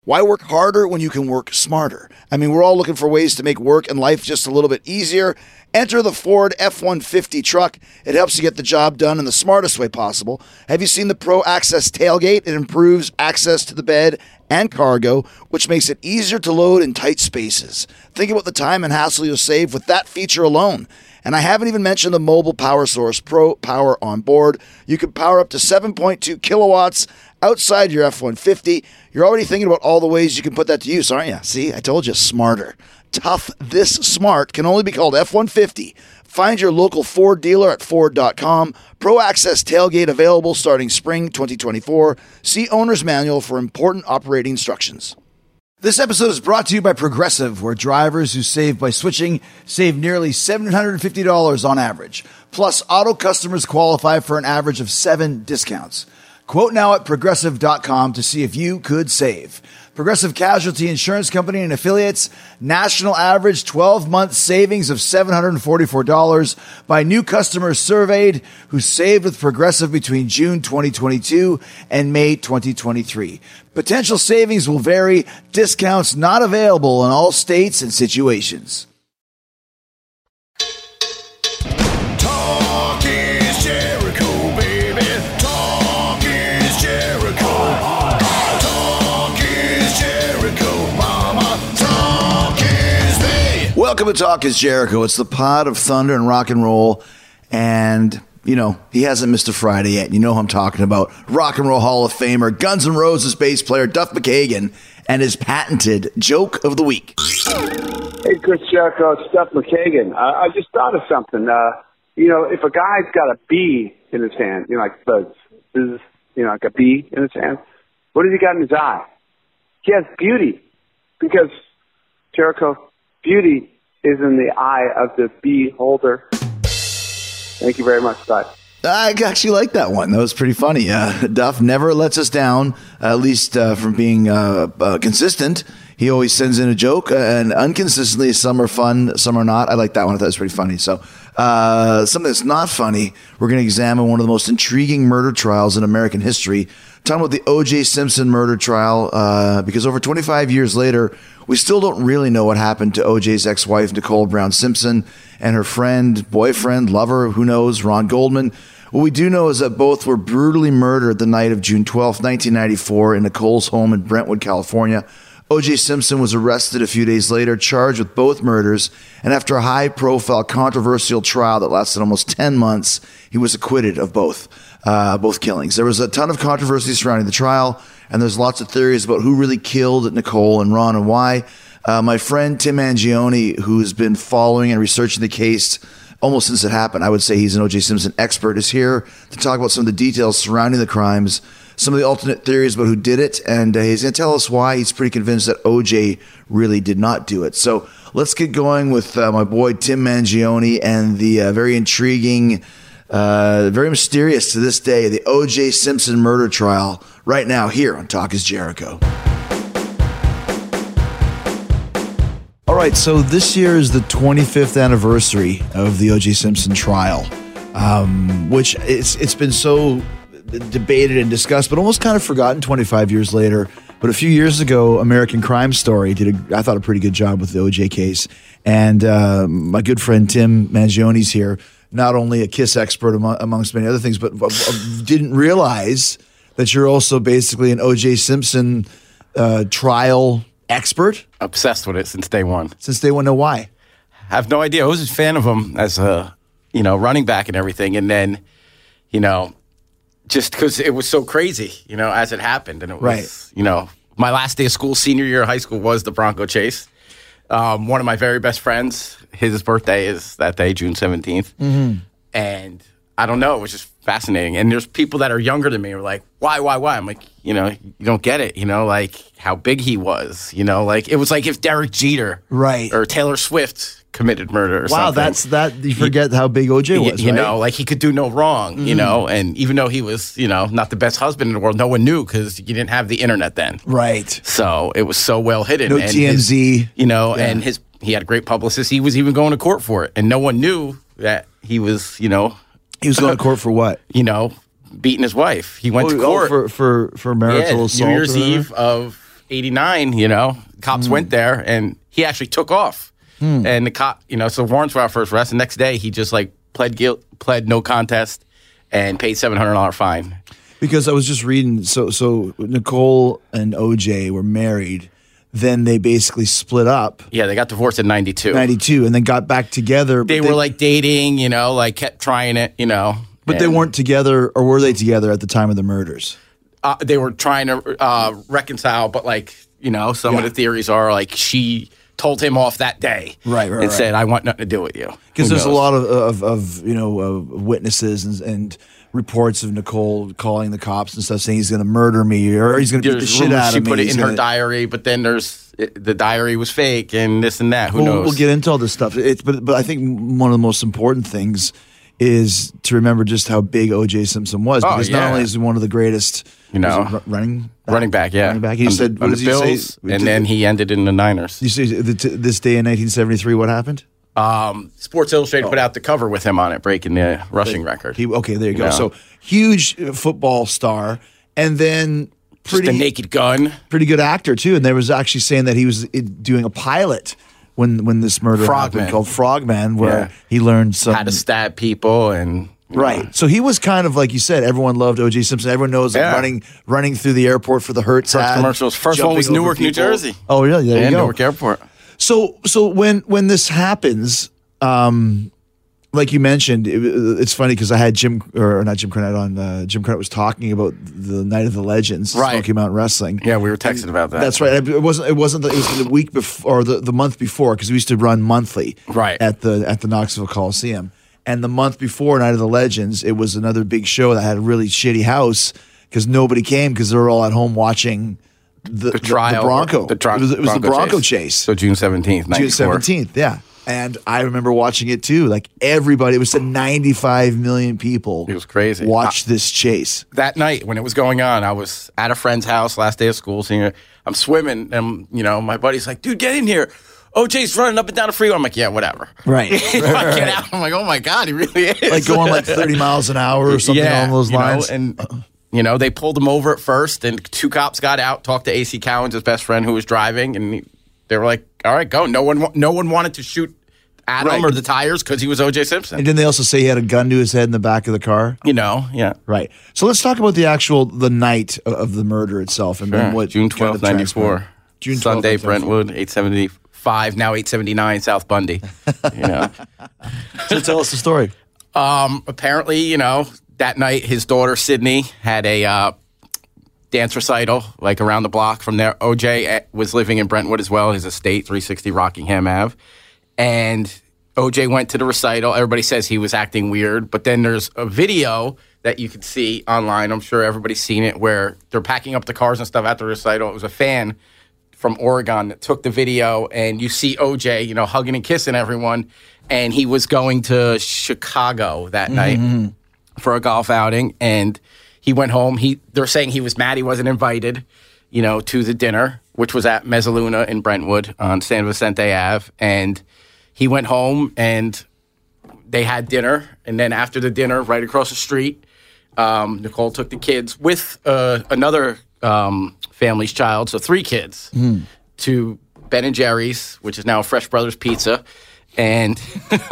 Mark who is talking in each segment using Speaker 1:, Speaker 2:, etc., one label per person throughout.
Speaker 1: Why work harder when you can work smarter? I mean, we're all looking for ways to make work and life just a little bit easier. Enter the Ford F-150 truck. It helps you get the job done in the smartest way possible. Have you seen the Pro Access tailgate? It improves access to the bed and cargo, which makes it easier to load in tight spaces. Think about the time and hassle you'll save with that feature alone. And I haven't even mentioned the mobile power source, Pro Power on board. You can power up to 7.2 kilowatts outside your F-150. You're already thinking about all the ways you can put that to use, aren't you? See, I told you, smarter. Tough this smart can only be called F-150. Find your local Ford dealer at Ford.com. Pro Access tailgate available starting spring 2024. See owner's manual for important operating instructions. This episode is brought to you by Progressive, where drivers who save by switching save nearly $750 on average. Plus, auto customers qualify for an average of 7 discounts. Quote now at Progressive.com to see if you could save. Progressive Casualty Insurance Company and Affiliates, national average 12-month savings of $744 by new customers surveyed who saved with Progressive between June 2022 and May 2023. Potential savings will vary. Discounts not available in all states and situations.
Speaker 2: Talk is Jericho, baby. Talk is Jericho. Talk is Jericho, mama. Talk is me.
Speaker 1: Welcome to Talk is Jericho. It's the pod of thunder and rock and roll. And, you know, he hasn't missed a Friday yet. You know who I'm talking about. Rock and Roll Hall of Famer, Guns N' Roses bass player Duff McKagan, and his patented joke of the week.
Speaker 3: Hey, Chris Jericho, it's Duff McKagan. I just thought of something. If a guy's got a bee in his hand, like buzz, like a bee in his hand, what has he got in his eye? He has beauty. Because, Jericho, beauty is in the eye of the bee holder. Thank you very much, bye.
Speaker 1: I actually like that one. That was pretty funny. Duff never lets us down, at least from being consistent. He always sends in a joke, and unconsistently, some are fun, some are not. I like that one. I thought it was pretty funny. So something that's not funny, we're going to examine one of the most intriguing murder trials in American history. Talking about the O.J. Simpson murder trial, because over 25 years later, we still don't really know what happened to O.J.'s ex-wife, Nicole Brown Simpson, and her friend, boyfriend, lover, who knows, Ron Goldman. What we do know is that both were brutally murdered the night of June 12, 1994, in Nicole's home in Brentwood, California. O.J. Simpson was arrested a few days later, charged with both murders, and after a high-profile, controversial trial that lasted almost 10 months, he was acquitted of both killings. There was a ton of controversy surrounding the trial, and there's lots of theories about who really killed Nicole and Ron and why. My friend Tim Mangione, who's been following and researching the case almost since it happened, I would say he's an O.J. Simpson expert, is here to talk about some of the details surrounding the crimes, some of the alternate theories about who did it, and he's going to tell us why he's pretty convinced that O.J. really did not do it. So let's get going with my boy Tim Mangione and the very intriguing, very mysterious to this day, the O.J. Simpson murder trial right now here on Talk is Jericho. All right, so this year is the 25th anniversary of the O.J. Simpson trial, which it's been so debated and discussed, but almost kind of forgotten 25 years later. But a few years ago, American Crime Story did, I thought, a pretty good job with the O.J. case. And my good friend Tim Mangione's here, not only a KISS expert amongst many other things, but didn't realize that you're also basically an O.J. Simpson trial expert.
Speaker 4: Obsessed with it since day one.
Speaker 1: Since day one, know why?
Speaker 4: I have no idea. I was a fan of him as a, running back and everything. And then, just because it was so crazy, as it happened. And it was, my last day of school, senior year of high school, was the Bronco chase. One of my very best friends, his birthday is that day, June 17th. Mm-hmm. And I don't know, it was just fascinating. And there's people that are younger than me who are like, why? I'm like, you don't get it, like how big he was, like it was like if Derek Jeter or Taylor Swift committed murder or something. Wow,
Speaker 1: you forget how big OJ was,
Speaker 4: right? Like he could do no wrong, and even though he was, not the best husband in the world, no one knew because you didn't have the internet then.
Speaker 1: Right.
Speaker 4: So it was so well hidden.
Speaker 1: No
Speaker 4: and
Speaker 1: TMZ.
Speaker 4: And he had a great publicist. He was even going to court for it, and no one knew that he was, He
Speaker 1: was going to court for what?
Speaker 4: Beating his wife. He went to court
Speaker 1: for marital assault.
Speaker 4: New Year's Eve of '89, you know, cops went there and he actually took off. And the cop, you know, so warrants were out for his arrest. The next day, he just like pled no contest, and paid $700 fine.
Speaker 1: Because I was just reading, so Nicole and OJ were married. Then they basically split up.
Speaker 4: Yeah, they got divorced in '92.
Speaker 1: '92, and then got back together.
Speaker 4: They were like dating, you know, like kept trying it, you know.
Speaker 1: But they weren't together, or were they together at the time of the murders?
Speaker 4: They were trying to reconcile, but like, you know, some of the theories are like she told him off that day, and said, "I want nothing to do with you."
Speaker 1: Because there's a lot of you know witnesses and reports of Nicole calling the cops and stuff, saying he's going to murder me or he's going to beat the shit out of me.
Speaker 4: She put it in her diary, but then the diary was fake and this and that. Who knows?
Speaker 1: We'll get into all this stuff. But I think one of the most important things is to remember just how big O.J. Simpson was, because not only is he one of the greatest,
Speaker 4: you know,
Speaker 1: running
Speaker 4: back, yeah.
Speaker 1: Running back. He said,
Speaker 4: on the Bills, and then he ended in the Niners.
Speaker 1: You say this day in 1973, what happened?
Speaker 4: Sports Illustrated put out the cover with him on it, breaking the rushing record.
Speaker 1: There you go. So huge football star, and then
Speaker 4: just a naked gun.
Speaker 1: Pretty good actor too. And there was actually saying that he was doing a pilot when this murder happened called Frogman, where he learned
Speaker 4: how to stab people and.
Speaker 1: Right. So he was kind of, like you said, everyone loved O.J. Simpson. Everyone knows running through the airport for the Hertz ad.
Speaker 4: Commercials. First one was Newark, New Jersey.
Speaker 1: Oh, really? There you go.
Speaker 4: Newark Airport.
Speaker 1: So when this happens, like you mentioned, it's funny because I had Jim Cornette on. Jim Cornette was talking about the Night of the Legends, Smoky Mountain Wrestling.
Speaker 4: Yeah, we were texting about that.
Speaker 1: That's right. It wasn't. It was the week before or the month before, because we used to run monthly. At the Knoxville Coliseum. And the month before Night of the Legends, it was another big show that had a really shitty house because nobody came because they were all at home watching the trial, the Bronco. It was the Bronco chase.
Speaker 4: So June 17th, 94.
Speaker 1: June 17th, yeah. And I remember watching it too. Like everybody, it was 95 million people.
Speaker 4: It was crazy.
Speaker 1: Watched this chase.
Speaker 4: That night when it was going on, I was at a friend's house last day of school. Seeing I'm swimming, and you know my buddy's like, "Dude, get in here." OJ's running up and down the freeway. I'm like, yeah, whatever.
Speaker 1: Right.
Speaker 4: Get out. I'm like, oh my God, he really is.
Speaker 1: Like going like 30 miles an hour or something along those lines.
Speaker 4: And, you know, they pulled him over at first, and two cops got out, talked to AC Cowens, his best friend who was driving, and they were like, all right, go. No one wanted to shoot at him or the tires because he was O.J. Simpson.
Speaker 1: And didn't they also say he had a gun to his head in the back of the car?
Speaker 4: You know, yeah.
Speaker 1: Right. So let's talk about the night of the murder itself. And then what
Speaker 4: June 12th, 94. June 12th, Sunday, Brentwood, 875, now 879 South Bundy. You know.
Speaker 1: So tell us the story.
Speaker 4: Apparently, you know, that night his daughter Sydney had a dance recital like around the block from there. OJ was living in Brentwood as well, his estate, 360 Rockingham Ave. And OJ went to the recital. Everybody says he was acting weird, but then there's a video that you can see online. I'm sure everybody's seen it, where they're packing up the cars and stuff at the recital. It was a fan from Oregon that took the video, and you see OJ, you know, hugging and kissing everyone. And he was going to Chicago that night for a golf outing, and he went home. They're saying he was mad he wasn't invited, you know, to the dinner, which was at Mezzaluna in Brentwood on San Vicente Ave. And he went home, and they had dinner. And then after the dinner, right across the street, Nicole took the kids with another family's child, so 3 kids, to Ben & Jerry's, which is now Fresh Brothers Pizza. And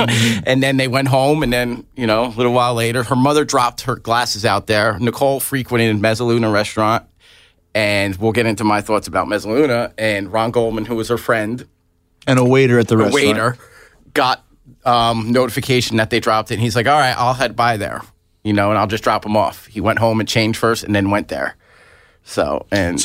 Speaker 4: and then they went home, and then, you know, a little while later, her mother dropped her glasses out there. Nicole frequented Mezzaluna restaurant, and we'll get into my thoughts about Mezzaluna. And Ron Goldman, who was her friend,
Speaker 1: and a waiter at the restaurant,
Speaker 4: got notification that they dropped it. And he's like, all right, I'll head by there, you know, and I'll just drop him off. He went home and changed first, and then went there. So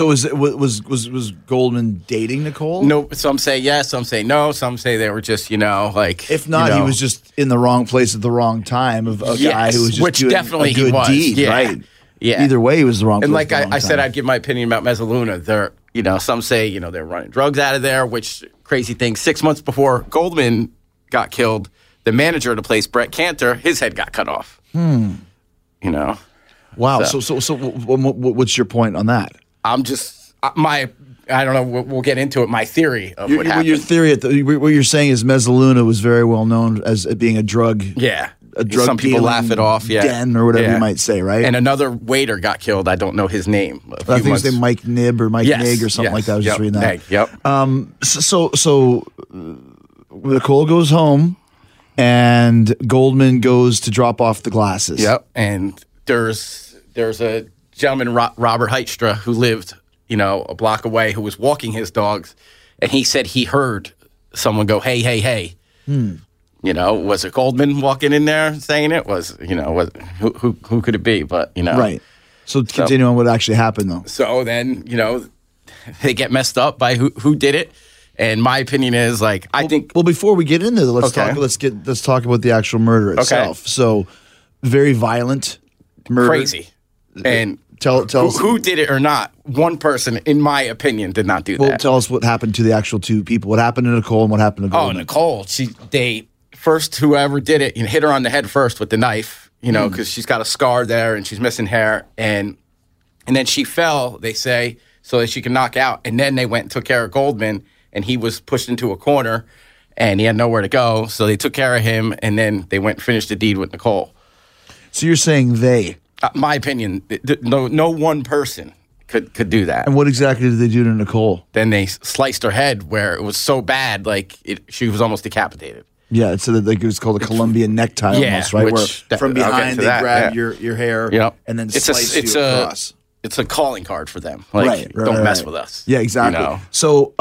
Speaker 4: was Goldman dating Nicole? No, some say yes, some say no, some say they were just, you know, like,
Speaker 1: if not,
Speaker 4: you know,
Speaker 1: he was just in the wrong place at the wrong time of a guy who was just
Speaker 4: which
Speaker 1: doing
Speaker 4: definitely
Speaker 1: a good
Speaker 4: he was.
Speaker 1: deed, right? Yeah. Either way, he was the wrong place.
Speaker 4: And like
Speaker 1: at the wrong
Speaker 4: I said, I'd give my opinion about Mezzaluna. They're, you know, some say, you know, they're running drugs out of there, which crazy thing. 6 months before Goldman got killed, the manager of the place, Brett Cantor, his head got cut off. You know.
Speaker 1: Wow. So what's your point on that?
Speaker 4: I'm just I don't know. We'll get into it. My theory of what happened.
Speaker 1: Your theory, what you're saying is Mezzaluna was very well known as being a drug a drug
Speaker 4: Some people
Speaker 1: dealing
Speaker 4: laugh it off, yeah.
Speaker 1: den or whatever
Speaker 4: Yeah.
Speaker 1: you might say, right?
Speaker 4: And another waiter got killed. I don't know his name.
Speaker 1: I think his name Mike Nib or Mike
Speaker 4: Yes,
Speaker 1: Nig or something
Speaker 4: yes,
Speaker 1: like that. I was just
Speaker 4: yep,
Speaker 1: reading that.
Speaker 4: Nig, yep.
Speaker 1: So Nicole goes home, and Goldman goes to drop off the glasses.
Speaker 4: Yep. And there's a gentleman, Robert Heitstra, who lived, a block away, who was walking his dogs, and he said he heard someone go, "Hey, hey, hey." Was it Goldman walking in there saying it? Who could it be? But
Speaker 1: Right. So continue on what actually happened, though.
Speaker 4: So then they get messed up by who did it. And my opinion is, I think.
Speaker 1: Well, before we get into that, let's talk about the actual murder itself. So, very violent murder.
Speaker 4: Crazy. And
Speaker 1: tell us
Speaker 4: who did it or not. One person, in my opinion, did not do that.
Speaker 1: Well, tell us what happened to the actual two people. What happened to Nicole and what happened to Goldman?
Speaker 4: Oh, Nicole. Whoever did it, hit her on the head first with the knife. Because she's got a scar there and she's missing hair, and then she fell. They say so that she could knock out, and then they went and took care of Goldman. And he was pushed into a corner, and he had nowhere to go. So they took care of him, and then they went and finished the deed with Nicole.
Speaker 1: So you're saying they?
Speaker 4: My opinion, no one person could do that.
Speaker 1: And what exactly did they do to Nicole?
Speaker 4: Then they sliced her head where it was so bad, she was almost decapitated.
Speaker 1: Yeah, so that it was called a Colombian necktie almost, right? Where from behind they grab your hair and then slice you across.
Speaker 4: It's a calling card for them. Don't mess with us.
Speaker 1: Yeah, exactly. So,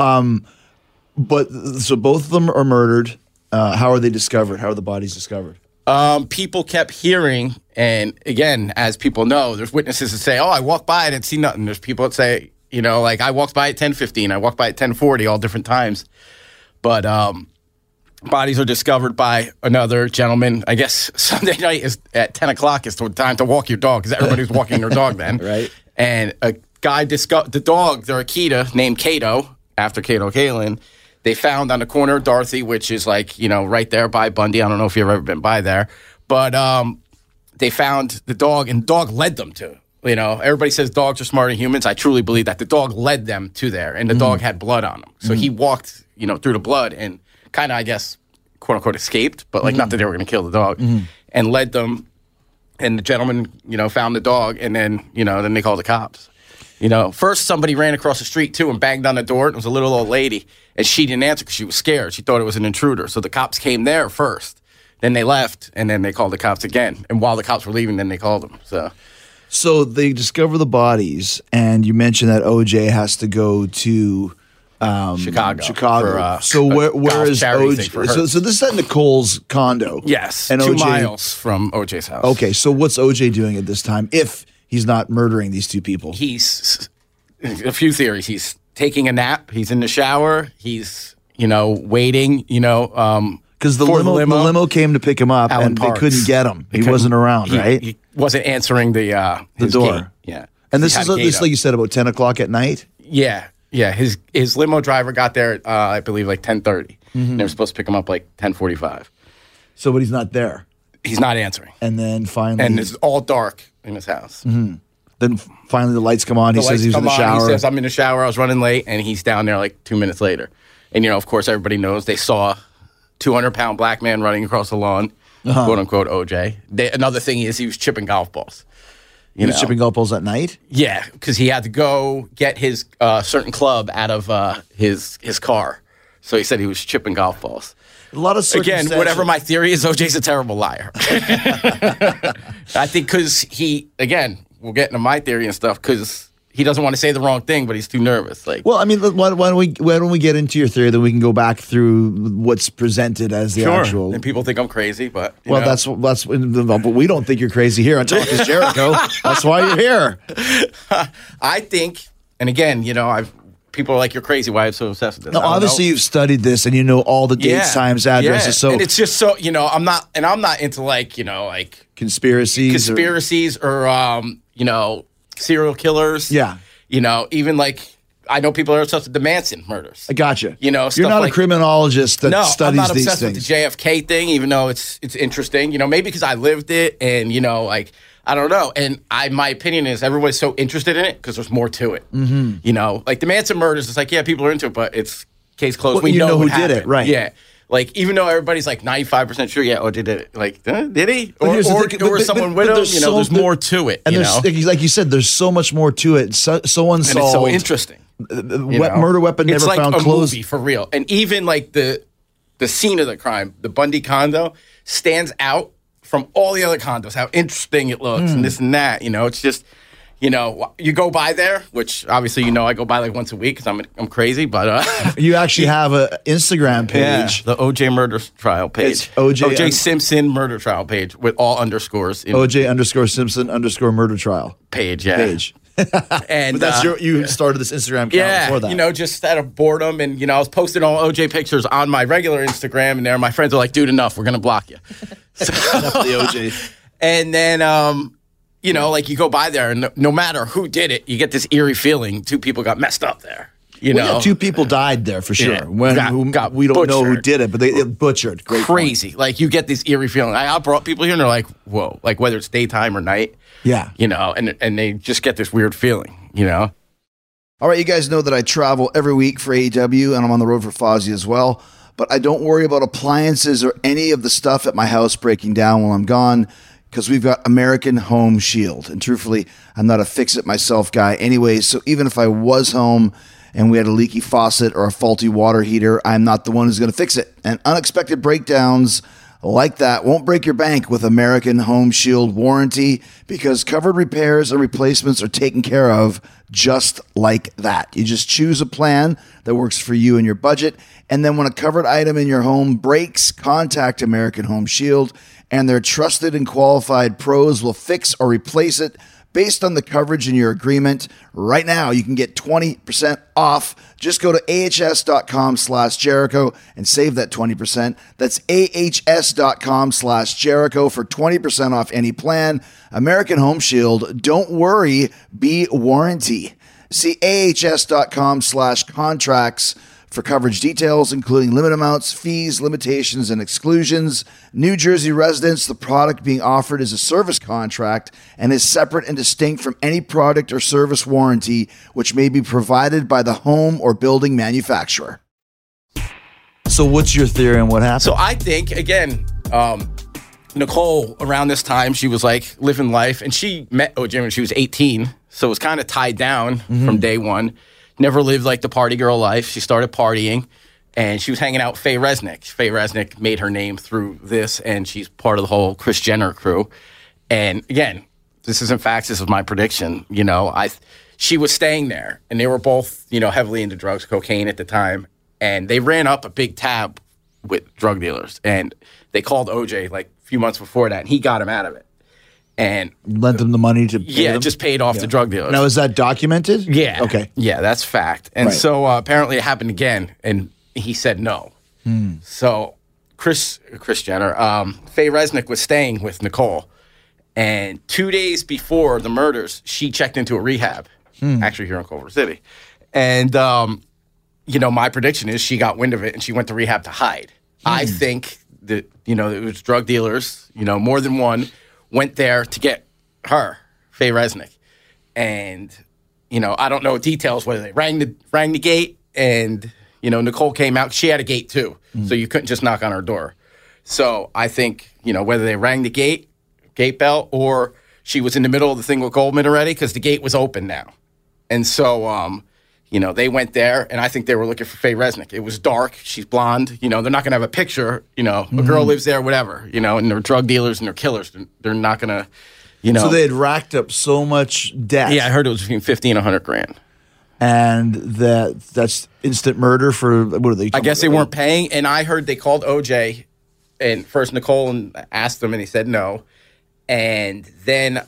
Speaker 1: so both of them are murdered. How are they discovered? How are the bodies discovered?
Speaker 4: People kept hearing, and again, as people know, there's witnesses that say, "Oh, I walked by, I didn't see nothing." There's people that say, I walked by at 10:15, I walked by at 10:40, all different times. But bodies are discovered by another gentleman. I guess Sunday night is at 10 o'clock is the time to walk your dog, because everybody's walking their dog then.
Speaker 1: Right.
Speaker 4: And a guy discovered the dog, their Akita, named Cato, after Cato Kalin. They found on the corner of Dorothy, which is right there by Bundy. I don't know if you've ever been by there. But they found the dog, and the dog led them to. Everybody says dogs are smarter than humans. I truly believe that. The dog led them to there, and the dog had blood on him. So he walked, through the blood and kind of, I guess, quote unquote, escaped, but not that they were going to kill the dog, and led them. And the gentleman, found the dog, and then, then they called the cops. First somebody ran across the street too and banged on the door. It was a little old lady, and she didn't answer because she was scared. She thought it was an intruder. So the cops came there first. Then they left, and then they called the cops again. And while the cops were leaving, then they called them. So
Speaker 1: they discover the bodies, and you mentioned that OJ has to go to
Speaker 4: Chicago.
Speaker 1: So where is OJ? So this is at Nicole's condo.
Speaker 4: Yes,
Speaker 1: and
Speaker 4: 2
Speaker 1: OJ,
Speaker 4: miles from OJ's house.
Speaker 1: Okay, so what's OJ doing at this time if he's not murdering these two people?
Speaker 4: He's a few theories. He's taking a nap. He's in the shower. He's waiting.
Speaker 1: Because the limo came to pick him up,
Speaker 4: Alan
Speaker 1: and
Speaker 4: Parks.
Speaker 1: They couldn't get him. He wasn't around, right?
Speaker 4: He wasn't answering the
Speaker 1: door.
Speaker 4: gate. Yeah,
Speaker 1: and this is like you said, about 10 o'clock at night.
Speaker 4: Yeah. His limo driver got there at I believe 10:30. They were supposed to pick him up 10:45.
Speaker 1: So, but he's not there.
Speaker 4: He's not answering.
Speaker 1: And then finally,
Speaker 4: and it's all dark in his house.
Speaker 1: Then finally the lights come on. He says he's in the shower.
Speaker 4: He says, "I'm in the shower. I was running late," and he's down there 2 minutes later. And of course, everybody knows they saw 200-pound black man running across the lawn, quote unquote OJ. Another thing is he was chipping golf balls.
Speaker 1: He was chipping golf balls at night?
Speaker 4: Yeah, because he had to go get his certain club out of his car. So he said he was chipping golf balls.
Speaker 1: A lot of
Speaker 4: Again, whatever my theory is, OJ's a terrible liar. I think because we'll get into my theory and stuff, because he doesn't want to say the wrong thing, but he's too nervous.
Speaker 1: Well, I mean, why don't we get into your theory, then we can go back through what's presented as the actual.
Speaker 4: And people think I'm crazy, but
Speaker 1: that's but we don't think you're crazy here on Talk is Jericho. That's why you're here.
Speaker 4: I think, and again, people are like, "You're crazy. Why are you so obsessed with this?"
Speaker 1: Now, obviously, you've studied this and you know all the dates, times, addresses.
Speaker 4: Yeah.
Speaker 1: So
Speaker 4: and it's just so I'm not into
Speaker 1: conspiracies
Speaker 4: or serial killers.
Speaker 1: Yeah.
Speaker 4: Even I know people are obsessed with the Manson murders.
Speaker 1: I gotcha.
Speaker 4: You're
Speaker 1: not a criminologist that studies these things. No, I'm not obsessed
Speaker 4: with the JFK thing, even though it's interesting. Maybe because I lived it, and I don't know. And my opinion is everybody's so interested in it because there's more to it. Mm-hmm. The Manson murders, it's yeah, people are into it, but it's case closed.
Speaker 1: Well,
Speaker 4: we know
Speaker 1: who
Speaker 4: what
Speaker 1: did
Speaker 4: happened.
Speaker 1: it, right?
Speaker 4: Yeah. Like, even though everybody's like 95% sure, yeah, OJ did it. Like, did he?
Speaker 1: But
Speaker 4: Or
Speaker 1: here's the thing,
Speaker 4: was someone with him? There's more to it.
Speaker 1: And
Speaker 4: you
Speaker 1: there's,
Speaker 4: know?
Speaker 1: like you said, there's so much more to it. So unsolved.
Speaker 4: And it's so interesting.
Speaker 1: Murder weapon
Speaker 4: It's
Speaker 1: never
Speaker 4: like
Speaker 1: found
Speaker 4: a
Speaker 1: closed.
Speaker 4: movie for real. And even like the scene of the crime, the Bundy condo, stands out from all the other condos. How interesting it looks, and this and that. It's just, you go by there, which obviously I go by like once a week because I'm crazy. But
Speaker 1: you actually have an Instagram page,
Speaker 4: the OJ murder trial page,
Speaker 1: It's OJ
Speaker 4: Simpson murder trial page with all underscores.
Speaker 1: OJ_Simpson_murder trial
Speaker 4: page. Yeah.
Speaker 1: Page.
Speaker 4: And
Speaker 1: But that's you started this Instagram account before that.
Speaker 4: Just out of boredom, and I was posting all OJ pictures on my regular Instagram, and there my friends are like, "Dude, enough, we're gonna block you." So,
Speaker 1: the OJ.
Speaker 4: And then, like you go by there, and no matter who did it, you get this eerie feeling. Two people got messed up there.
Speaker 1: Two people died there for sure.
Speaker 4: Yeah. Got
Speaker 1: we don't know who
Speaker 4: butchered.
Speaker 1: did it, but they butchered. Great
Speaker 4: Crazy.
Speaker 1: point.
Speaker 4: Like you get this eerie feeling. I brought people here, and they're like, "Whoa!" Like whether it's daytime or night.
Speaker 1: Yeah.
Speaker 4: And they just get this weird feeling.
Speaker 1: All right, you guys know that I travel every week for AEW, and I'm on the road for Fozzy as well. But I don't worry about appliances or any of the stuff at my house breaking down while I'm gone, because we've got American Home Shield. And truthfully, I'm not a fix-it-myself guy anyway, so even if I was home and we had a leaky faucet or a faulty water heater, I'm not the one who's going to fix it. And unexpected breakdowns like that won't break your bank with American Home Shield warranty, because covered repairs and replacements are taken care of just like that. You just choose a plan that works for you and your budget, and then when a covered item in your home breaks, contact American Home Shield, and their trusted and qualified pros will fix or replace it based on the coverage in your agreement. Right now, you can get 20% off. Just go to ahs.com/Jericho and save that 20%. That's ahs.com/Jericho for 20% off any plan. American Home Shield. Don't worry, be warranty. See ahs.com/contracts for coverage details, including limit amounts, fees, limitations, and exclusions. New Jersey residents, the product being offered is a service contract and is separate and distinct from any product or service warranty, which may be provided by the home or building manufacturer. So what's your theory on what happened?
Speaker 4: So I think, again, Nicole, around this time, she was like living life, and she met OJ when she was 18, so it was kind of tied down from day one. Never lived like the party girl life. She started partying, and she was hanging out with Faye Resnick. Faye Resnick made her name through this, and she's part of the whole Kris Jenner crew. And again, this isn't facts. This is my prediction. She was staying there, and they were both, heavily into drugs, cocaine at the time, and they ran up a big tab with drug dealers, and they called OJ like a few months before that, and he got him out of it. And
Speaker 1: lent them the money to pay them?
Speaker 4: just paid off the drug dealers.
Speaker 1: Now, is that documented?
Speaker 4: Yeah.
Speaker 1: Okay.
Speaker 4: Yeah, that's fact. And
Speaker 1: Right.
Speaker 4: so apparently it happened again, and he said no. So Kris Jenner, Faye Resnick was staying with Nicole, and 2 days before the murders, she checked into a rehab, actually here in Culver City. And, my prediction is she got wind of it, and she went to rehab to hide. I think that, it was drug dealers, more than one, went there to get her, Faye Resnick. And, I don't know details, whether they rang the gate, and, Nicole came out. She had a gate too, so you couldn't just knock on her door. So I think, whether they rang the gate bell, or she was in the middle of the thing with Goldman already, because the gate was open now. And so, they went there, and I think they were looking for Faye Resnick. It was dark. She's blonde. They're not going to have a picture. A girl lives there, whatever. And they're drug dealers and they're killers. They're not going to,
Speaker 1: So they had racked up so much debt.
Speaker 4: Yeah, I heard it was between $50,000 and $100,000.
Speaker 1: And that's instant murder for, what are they?
Speaker 4: I guess they weren't paying, and I heard they called OJ, and first Nicole and asked him, and he said no. And then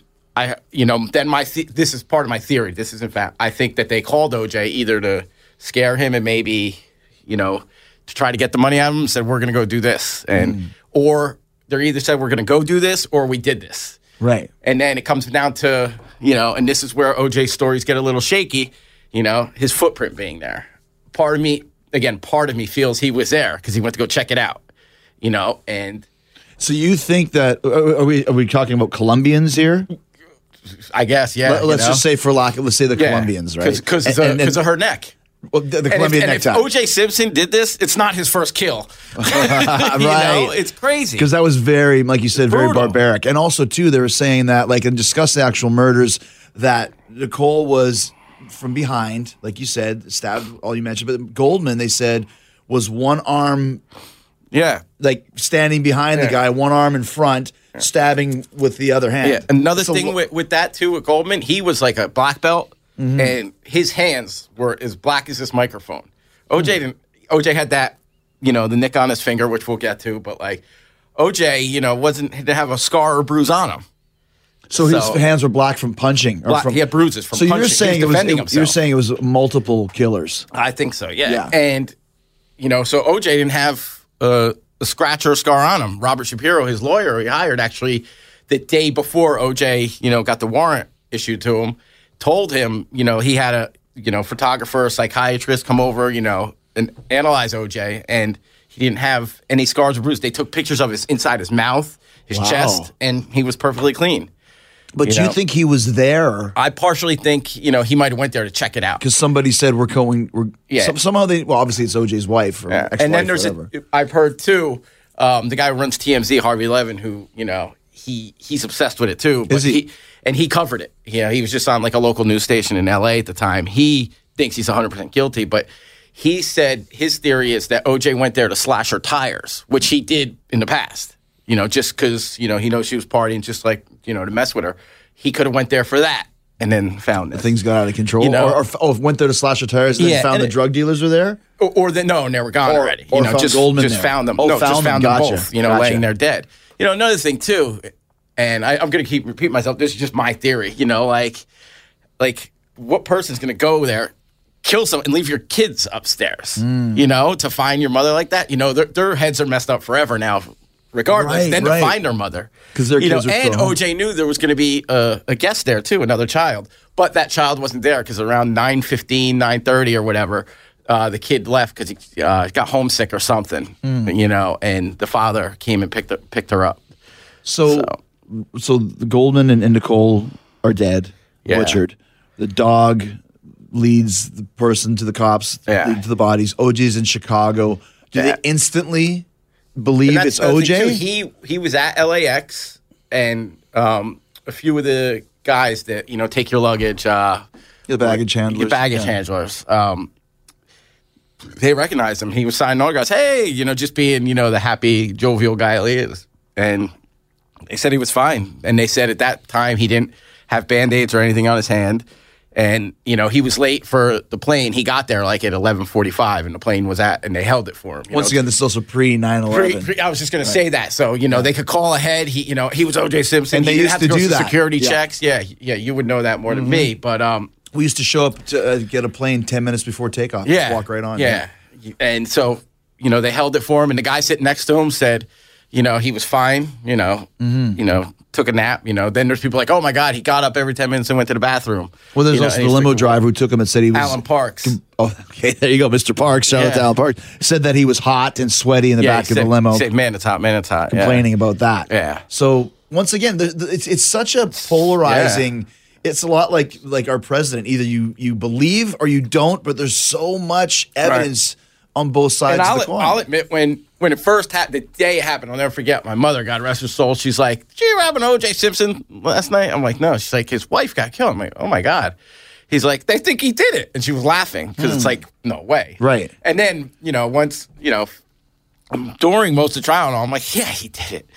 Speaker 4: this is part of my theory. This is in fact, I think that they called OJ either to scare him and maybe, to try to get the money out of him, and said, we're going to go do this. And, or they either said, we're going to go do this, or we did this.
Speaker 1: Right.
Speaker 4: And then it comes down to, and this is where OJ's stories get a little shaky, his footprint being there. Part of me feels he was there because he went to go check it out, and.
Speaker 1: So you think that, are we talking about Colombians here?
Speaker 4: I guess, yeah.
Speaker 1: Let's just say let's say the Colombians, right?
Speaker 4: Because of her neck.
Speaker 1: Well, the
Speaker 4: And
Speaker 1: Colombian
Speaker 4: if
Speaker 1: necktie.
Speaker 4: O.J. Simpson did this, it's not his first kill.
Speaker 1: Right.
Speaker 4: You know? It's crazy.
Speaker 1: Because that was very, like you said, very
Speaker 4: Brutal.
Speaker 1: barbaric. And also, too, they were saying that, like, and discuss the actual murders, that Nicole was from behind, like you said, stabbed, all you mentioned. But Goldman, they said, was one arm,
Speaker 4: Yeah.
Speaker 1: like, standing behind the
Speaker 4: Yeah.
Speaker 1: guy, one arm in front, stabbing with the other hand.
Speaker 4: Yeah. Another
Speaker 1: So
Speaker 4: thing with that, too, with Goldman, he was like a black belt, and his hands were as black as this microphone. O.J. didn't. O.J. had that, the nick on his finger, which we'll get to, but, like, O.J., didn't have a scar or bruise on him.
Speaker 1: So his
Speaker 4: So-
Speaker 1: hands were black from punching. Or
Speaker 4: Black-
Speaker 1: from,
Speaker 4: he had bruises from
Speaker 1: so
Speaker 4: punching.
Speaker 1: you're saying
Speaker 4: He was defending
Speaker 1: you're
Speaker 4: himself.
Speaker 1: saying it was multiple killers.
Speaker 4: I think so, yeah.
Speaker 1: Yeah.
Speaker 4: And, so O.J. didn't have a scratch or a scar on him. Robert Shapiro, his lawyer, he hired actually the day before O.J., got the warrant issued to him, told him, he had a, photographer, a psychiatrist come over, and analyze O.J., and he didn't have any scars or bruises. They took pictures of his inside his mouth, his
Speaker 1: Wow.
Speaker 4: chest, and he was perfectly clean.
Speaker 1: But
Speaker 4: You
Speaker 1: you
Speaker 4: know.
Speaker 1: think he was there
Speaker 4: I partially think, he might have went there to check it out.
Speaker 1: because somebody said we're
Speaker 4: Yeah.
Speaker 1: somehow they, well, obviously it's OJ's wife or ex-wife,
Speaker 4: And then there's
Speaker 1: whatever.
Speaker 4: I've heard too, the guy who runs TMZ, Harvey Levin, who, he's obsessed with it too. But
Speaker 1: Is he?
Speaker 4: he covered it. He was just on like a local news station in LA at the time. He thinks he's 100% guilty, but he said his theory is that OJ went there to slash her tires, which he did in the past. Just because, he knows she was partying, just like, to mess with her. He could have went there for that and then found this.
Speaker 1: Things got out of control.
Speaker 4: You know.
Speaker 1: or went there to slash the tires and
Speaker 4: Yeah,
Speaker 1: then found
Speaker 4: and
Speaker 1: the drug dealers were there.
Speaker 4: Or they were gone
Speaker 1: Or-
Speaker 4: already.
Speaker 1: or found
Speaker 4: just
Speaker 1: Goldman there.
Speaker 4: found them.
Speaker 1: Oh,
Speaker 4: No,
Speaker 1: found
Speaker 4: just
Speaker 1: them.
Speaker 4: found
Speaker 1: Gotcha.
Speaker 4: them both.
Speaker 1: Gotcha.
Speaker 4: Laying there dead. Another thing too, and I'm going to keep repeating myself. This is just my theory. Like what person's going to go there, kill someone, and leave your kids upstairs? To find your mother like that. Their heads are messed up forever now. Regardless,
Speaker 1: Right,
Speaker 4: then
Speaker 1: right.
Speaker 4: to find her mother,
Speaker 1: 'Cause their kids are
Speaker 4: and
Speaker 1: still home.
Speaker 4: OJ knew there was going to be a guest there too, another child, but that child wasn't there because around 9:15, 9:30 or whatever, the kid left because he got homesick or something, and the father came and picked her up.
Speaker 1: So the Goldman and Nicole are dead,
Speaker 4: Yeah.
Speaker 1: butchered. The dog leads the person to the cops,
Speaker 4: Yeah.
Speaker 1: lead to the bodies. OJ's in Chicago. Do
Speaker 4: Yeah.
Speaker 1: they instantly believe
Speaker 4: And
Speaker 1: it's
Speaker 4: that's the thing,
Speaker 1: OJ?
Speaker 4: too. He was at LAX, and a few of the guys that take your luggage,
Speaker 1: The baggage handlers.
Speaker 4: your baggage
Speaker 1: Yeah.
Speaker 4: handlers. They recognized him. He was signing autographs. Hey, just being the happy, jovial guy he is. And they said he was fine. And they said at that time he didn't have Band-Aids or anything on his hand. And, he was late for the plane. He got there like at 11:45 and the plane was and they held it for him.
Speaker 1: Once again, this is also pre-9/11.
Speaker 4: I was just going to say that. So, they could call ahead. He was O.J. Simpson.
Speaker 1: And they
Speaker 4: He didn't
Speaker 1: used
Speaker 4: have
Speaker 1: to
Speaker 4: go
Speaker 1: do
Speaker 4: through
Speaker 1: that.
Speaker 4: security
Speaker 1: Yeah.
Speaker 4: checks. Yeah, you would know that more than me. But,
Speaker 1: We used to show up to get a plane 10 minutes before takeoff.
Speaker 4: yeah.
Speaker 1: Just walk right on.
Speaker 4: Yeah. And so, they held it for him. And the guy sitting next to him said, he was fine, took a nap, Then there's people like, oh, my God, he got up every 10 minutes and went to the bathroom.
Speaker 1: Well, there's
Speaker 4: You know,
Speaker 1: also
Speaker 4: and
Speaker 1: the
Speaker 4: he's
Speaker 1: limo
Speaker 4: like,
Speaker 1: driver who took him and said he was
Speaker 4: Alan Parks.
Speaker 1: Oh, okay, there you go, Mr. Parks. Shout out to
Speaker 4: Yeah.
Speaker 1: Alan Parks. Said that he was hot and sweaty in the back
Speaker 4: he
Speaker 1: of the
Speaker 4: said,
Speaker 1: limo,
Speaker 4: He said, man, it's hot, man, it's hot. Yeah.
Speaker 1: complaining about that.
Speaker 4: Yeah.
Speaker 1: So once again, it's such a polarizing. It's a lot like our president. Either you believe or you don't, but there's so much evidence on both sides
Speaker 4: And
Speaker 1: of the coin.
Speaker 4: I'll admit, when it first happened, the day it happened, I'll never forget, my mother, God rest her soul, she's like, did you hear about O.J. Simpson last night? I'm like, no. She's like, his wife got killed. I'm like, oh, my God. He's like, they think he did it. And she was laughing because it's like, no way.
Speaker 1: Right.
Speaker 4: And then, once, during most of the trial, I'm like, yeah, he did it.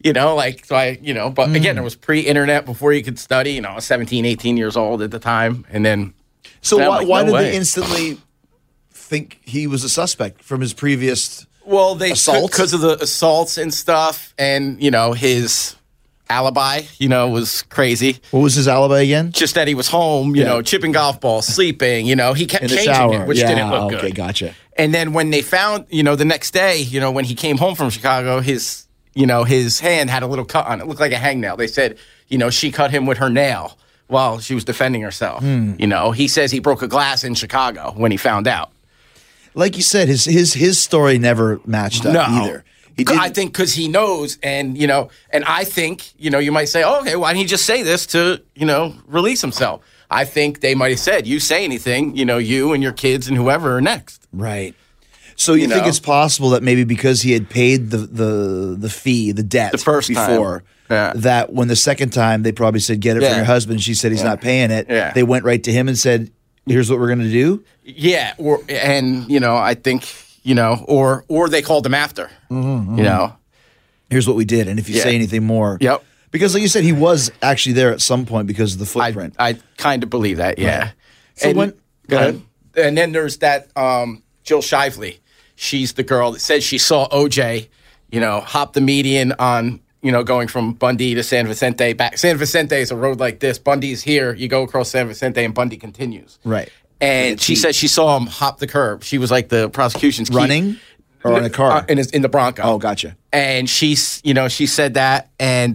Speaker 4: But again, it was pre-internet before you could study. I was 17, 18 years old at the time. And then,
Speaker 1: so
Speaker 4: I'm
Speaker 1: why,
Speaker 4: like,
Speaker 1: why
Speaker 4: no
Speaker 1: did
Speaker 4: way.
Speaker 1: they instantly think he was a suspect from his previous?
Speaker 4: well, they
Speaker 1: Assaults?
Speaker 4: because of the assaults and stuff, and his alibi, was crazy.
Speaker 1: What was his alibi again?
Speaker 4: Just that he was home, chipping golf balls, sleeping. He kept
Speaker 1: In the
Speaker 4: changing
Speaker 1: shower,
Speaker 4: it, which
Speaker 1: yeah,
Speaker 4: didn't look
Speaker 1: okay,
Speaker 4: good.
Speaker 1: gotcha.
Speaker 4: And then when they found, the next day, when he came home from Chicago, his hand had a little cut on it. It looked like a hangnail. They said, she cut him with her nail while she was defending herself. He says he broke a glass in Chicago when he found out.
Speaker 1: Like you said, his story never matched up either. He
Speaker 4: I
Speaker 1: didn't-
Speaker 4: think because he knows, and and I think you might say, oh, okay, why didn't he just say this to release himself? I think they might have said, you say anything, you and your kids and whoever are next.
Speaker 1: Right. So you think
Speaker 4: know?
Speaker 1: it's possible that maybe because he had paid the fee, the debt
Speaker 4: The first
Speaker 1: before,
Speaker 4: time. Yeah.
Speaker 1: that when the second time they probably said, get it from
Speaker 4: Yeah.
Speaker 1: your husband, she said he's not paying it.
Speaker 4: Yeah.
Speaker 1: They went right to him and said, here's what we're going to do.
Speaker 4: Yeah, I think, or they called him after,
Speaker 1: Here's what we did. And if you
Speaker 4: Yeah.
Speaker 1: say anything more.
Speaker 4: Yep.
Speaker 1: Because like you said, he was actually there at some point because of the footprint.
Speaker 4: I kind of believe that, yeah.
Speaker 1: Right. So go ahead.
Speaker 4: And then there's that Jill Shively. She's the girl that said she saw OJ, hop the median on, going from Bundy to San Vicente back. San Vicente is a road like this. Bundy's here. You go across San Vicente and Bundy continues.
Speaker 1: Right.
Speaker 4: And she said she saw him hop the curb. She was like the prosecution's key.
Speaker 1: Running or in a car?
Speaker 4: In the Bronco.
Speaker 1: Oh, gotcha.
Speaker 4: And she said that, and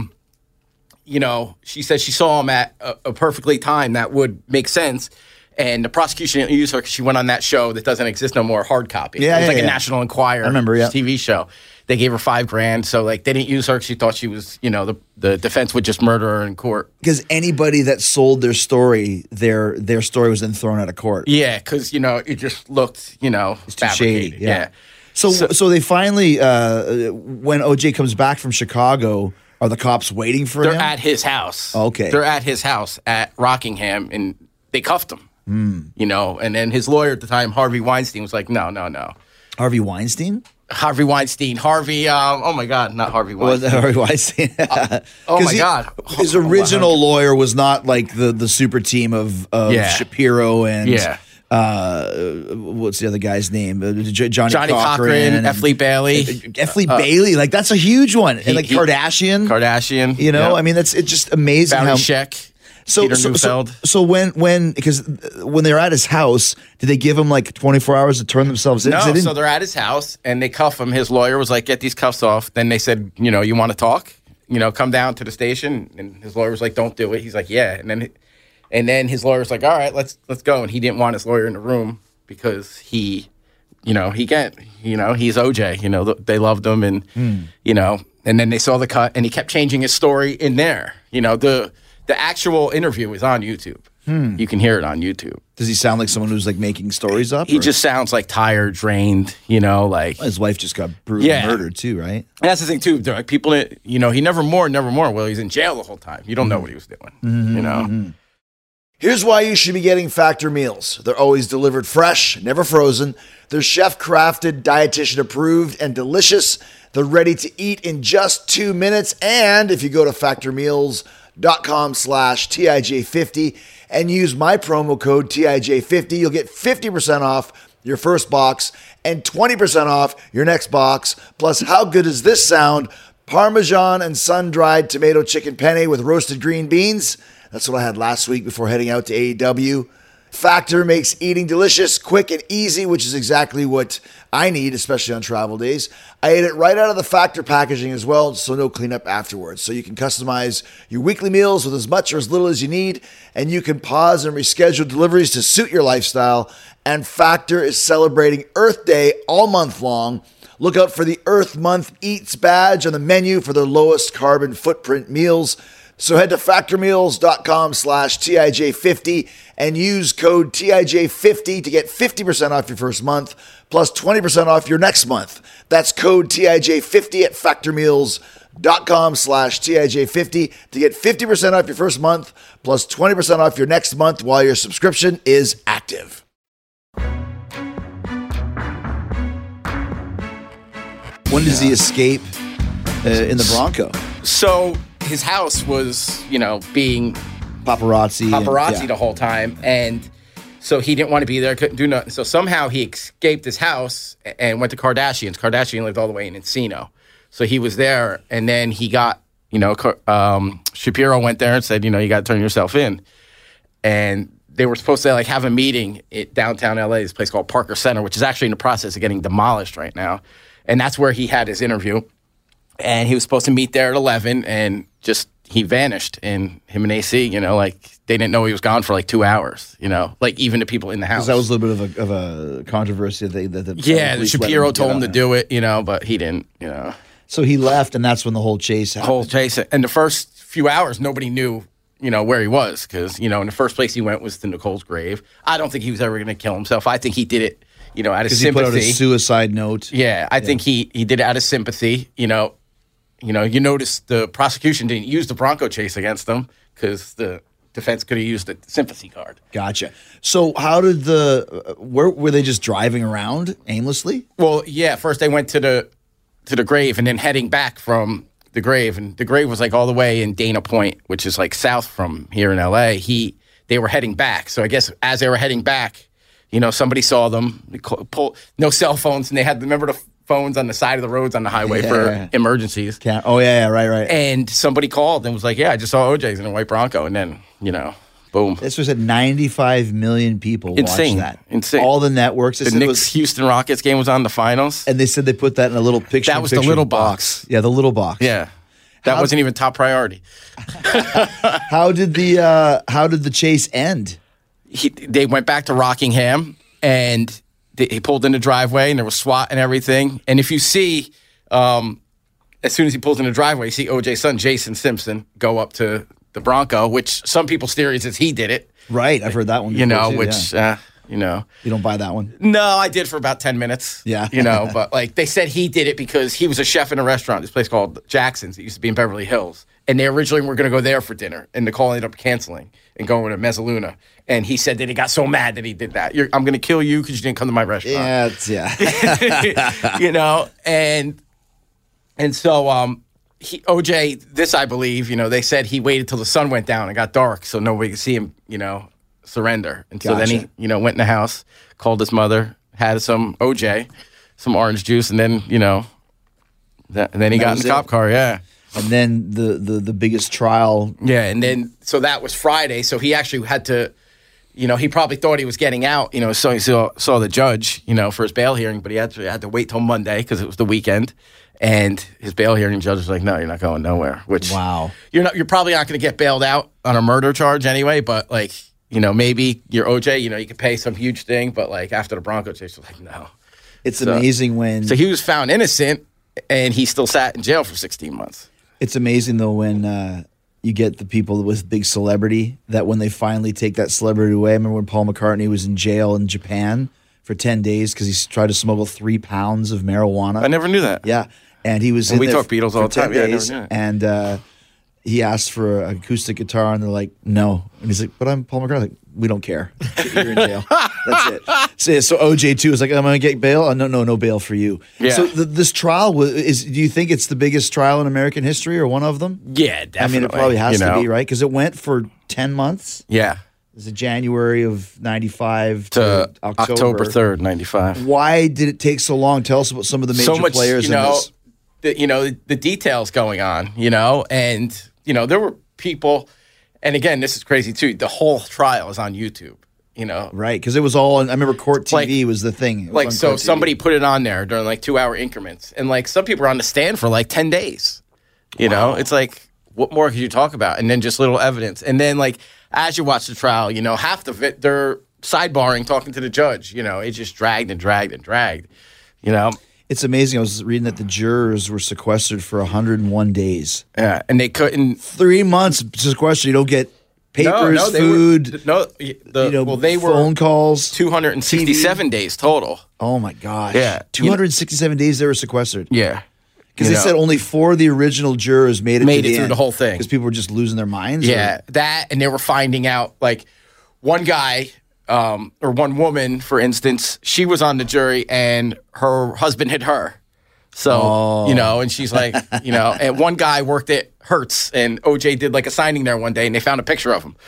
Speaker 4: she said she saw him at a perfectly timed that would make sense. And the prosecution didn't use her because she went on that show that doesn't exist no more, Hard Copy.
Speaker 1: Yeah,
Speaker 4: it was like
Speaker 1: yeah.
Speaker 4: a National Enquirer
Speaker 1: remember, yeah.
Speaker 4: TV show. They gave her $5,000, so like they didn't use her because she thought she was, the defense would just murder her in court.
Speaker 1: Because anybody that sold their story, their story was then thrown out of court.
Speaker 4: Yeah, because it just looked,
Speaker 1: It's too shady.
Speaker 4: fabricated.
Speaker 1: Yeah. So they finally, when OJ comes back from Chicago, are the cops waiting for
Speaker 4: They're
Speaker 1: him?
Speaker 4: at his house.
Speaker 1: Okay.
Speaker 4: They're at his house at Rockingham, and they cuffed him. And then his lawyer at the time, Harvey Weinstein, was like, no.
Speaker 1: Harvey Weinstein?
Speaker 4: Harvey Weinstein. oh my God, not Harvey
Speaker 1: Was
Speaker 4: Weinstein.
Speaker 1: it Harvey Weinstein?
Speaker 4: Oh
Speaker 1: 'Cause
Speaker 4: my God.
Speaker 1: His original lawyer was not like the super team of
Speaker 4: Yeah.
Speaker 1: Shapiro and
Speaker 4: Yeah.
Speaker 1: What's the other guy's name? Johnny
Speaker 4: Cochran,
Speaker 1: and
Speaker 4: F. Lee Bailey.
Speaker 1: F. Lee Bailey, like that's a huge one. And like
Speaker 4: he-
Speaker 1: Kardashian.
Speaker 4: Kardashian.
Speaker 1: I mean, it's just amazing
Speaker 4: Barry
Speaker 1: how
Speaker 4: Sheck.
Speaker 1: So,
Speaker 4: Peter
Speaker 1: so,
Speaker 4: Neufeld.
Speaker 1: so when they were at his house, did they give him like 24 hours to turn themselves in?
Speaker 4: No,
Speaker 1: They didn't-
Speaker 4: so they're at his house and they cuff him. His lawyer was like, get these cuffs off. Then they said, you want to talk? Come down to the station. And his lawyer was like, don't do it. He's like, yeah. And then his lawyer was like, all right, let's go. And he didn't want his lawyer in the room because he can't, he's OJ. They loved him and, and then they saw the cut and he kept changing his story in there. The actual interview is on YouTube. You can hear it on YouTube.
Speaker 1: Does he sound like someone who's like making stories up?
Speaker 4: He
Speaker 1: or-
Speaker 4: just sounds like tired, drained, like.
Speaker 1: his wife just got brutally
Speaker 4: Yeah.
Speaker 1: murdered too, right?
Speaker 4: And that's the thing too. They're like people that he never more. Well, he's in jail the whole time. You don't know what he was doing.
Speaker 1: Here's why you should be getting Factor meals. They're always delivered fresh, never frozen. They're chef crafted, dietitian approved, and delicious. They're ready to eat in just 2 minutes. And if you go to factormeals.com/TIJ50 and use my promo code TIJ50, you'll get 50% off your first box and 20% off your next box. Plus, how good does this sound? Parmesan and sun-dried tomato chicken penne with roasted green beans. That's what I had last week before heading out to AEW. Factor makes eating delicious, quick, and easy, which is exactly what I need, especially on travel days. I ate it right out of the Factor packaging as well, so no cleanup afterwards. So you can customize your weekly meals with as much or as little as you need, and you can pause and reschedule deliveries to suit your lifestyle. And Factor is celebrating Earth Day all month long. Look out for the Earth Month Eats badge on the menu for their lowest carbon footprint meals. So head to factormeals.com/TIJ50 and use code TIJ50 to get 50% off your first month plus 20% off your next month. That's code TIJ50 at factormeals.com/TIJ50 to get 50% off your first month plus 20% off your next month while your subscription is active. When does he escape in the Bronco?
Speaker 4: So his house was, being
Speaker 1: Paparazzi.
Speaker 4: the whole time, and so he didn't want to be there, couldn't do nothing. So somehow he escaped his house and went to Kardashian's. Kardashian lived all the way in Encino, so he was there, and then he got, Shapiro went there and said, you got to turn yourself in, and they were supposed to have a meeting at downtown LA, this place called Parker Center, which is actually in the process of getting demolished right now, and that's where he had his interview. And he was supposed to meet there at 11, and just he vanished. And him and AC, they didn't know he was gone for 2 hours. Even the people in the house.
Speaker 1: That was a little bit of a controversy. The
Speaker 4: the Shapiro told him to do it, but he didn't.
Speaker 1: So he left, and that's when the whole chase happened.
Speaker 4: And the first few hours, nobody knew, where he was because, in the first place he went was to Nicole's grave. I don't think he was ever going to kill himself. I think he did it, out of sympathy.
Speaker 1: Because he put out a suicide note.
Speaker 4: Yeah, I think he did it out of sympathy. You notice the prosecution didn't use the Bronco chase against him because the defense could have used the sympathy card.
Speaker 1: Gotcha. So how did were they just driving around aimlessly?
Speaker 4: Well, yeah. First they went to the grave and then heading back from the grave, and the grave was like all the way in Dana Point, which is like south from here in LA. They were heading back. So I guess as they were heading back, somebody saw them. No cell phones, and they had, remember the phones on the side of the roads on the highway for emergencies.
Speaker 1: Right.
Speaker 4: And somebody called and was like, "Yeah, I just saw OJ's in a white Bronco," and then boom.
Speaker 1: This was at 95 million people watched that.
Speaker 4: Insane.
Speaker 1: All the networks.
Speaker 4: The Knicks Houston Rockets game was on the finals.
Speaker 1: And they said they put that in a little picture.
Speaker 4: That was the little box.
Speaker 1: Yeah, the little box.
Speaker 4: Yeah. That wasn't even top priority.
Speaker 1: How did the chase end?
Speaker 4: They went back to Rockingham, and he pulled in the driveway, and there was SWAT and everything. And if you see, as soon as he pulls in the driveway, you see OJ's son, Jason Simpson, go up to the Bronco, which some people's theories is he did it.
Speaker 1: Right, I've heard that one before too,
Speaker 4: you don't
Speaker 1: buy that one?
Speaker 4: No, I did for about 10 minutes.
Speaker 1: Yeah.
Speaker 4: But like they said he did it because he was a chef in a restaurant, this place called Jackson's. It used to be in Beverly Hills. And they originally were going to go there for dinner, and Nicole ended up canceling and going to Mezzaluna. And he said that he got so mad that he did that. I'm going to kill you because you didn't come to my restaurant. And so OJ, this I believe, they said he waited till the sun went down and got dark so nobody could see him, surrender. And so then he, went in the house, called his mother, had some OJ, some orange juice, and then, and then he got in the cop car, yeah.
Speaker 1: And then the biggest trial.
Speaker 4: Yeah, and then, so that was Friday, so he actually had to, he probably thought he was getting out, so he saw the judge, for his bail hearing, but he had to wait till Monday because it was the weekend. And his bail hearing judge was like, "No, you're not going nowhere." Which,
Speaker 1: wow,
Speaker 4: you're probably not going to get bailed out on a murder charge anyway. But like, maybe you're OJ, you could pay some huge thing. But like after the Bronco chase, was like, no.
Speaker 1: It's amazing when.
Speaker 4: So he was found innocent, and he still sat in jail for 16 months.
Speaker 1: It's amazing though when you get the people with big celebrity that when they finally take that celebrity away. I remember when Paul McCartney was in jail in Japan for 10 days because he tried to smuggle 3 pounds of marijuana.
Speaker 4: I never knew that.
Speaker 1: Yeah. And he was
Speaker 4: and
Speaker 1: in
Speaker 4: we
Speaker 1: there
Speaker 4: talk Beatles all the time.
Speaker 1: Days,
Speaker 4: yeah,
Speaker 1: and he asked for an acoustic guitar, and they're like, "No." And he's like, "But I'm Paul McCartney." Like, we don't care. You're in jail. That's it. So OJ too is like, "I'm going to get bail." No bail for you.
Speaker 4: Yeah.
Speaker 1: So this trial do you think it's the biggest trial in American history, or one of them?
Speaker 4: Yeah, definitely.
Speaker 1: I mean, it probably has to be, right? Because it went for 10 months.
Speaker 4: Yeah.
Speaker 1: It was January of 95
Speaker 4: to October 3rd, 95.
Speaker 1: Why did it take so long? Tell us about some of the major players in this.
Speaker 4: The details going on, and, there were people, and again, this is crazy too, the whole trial is on YouTube,
Speaker 1: Right, because it was all on, I remember Court TV was the thing.
Speaker 4: Like, so somebody put it on there during like 2-hour increments, and like some people are on the stand for like 10 days, It's like, what more could you talk about? And then just little evidence. And then like, as you watch the trial, half of it, they're sidebarring, talking to the judge, it just dragged and dragged and dragged,
Speaker 1: It's amazing. I was reading that the jurors were sequestered for 101 days.
Speaker 4: Yeah, and they couldn't.
Speaker 1: 3 months sequestered. You don't get papers, food.
Speaker 4: They were
Speaker 1: phone calls.
Speaker 4: 267 days total.
Speaker 1: Oh my gosh.
Speaker 4: Yeah,
Speaker 1: 267 days they were sequestered.
Speaker 4: Yeah,
Speaker 1: because they said only 4 of the original jurors made it through
Speaker 4: the whole thing
Speaker 1: because people were just losing their minds.
Speaker 4: Yeah, that, and they were finding out like one guy. Or one woman, for instance, she was on the jury and her husband hit her. So, and she's like, and one guy worked at Hertz and OJ did like a signing there one day and they found a picture of him.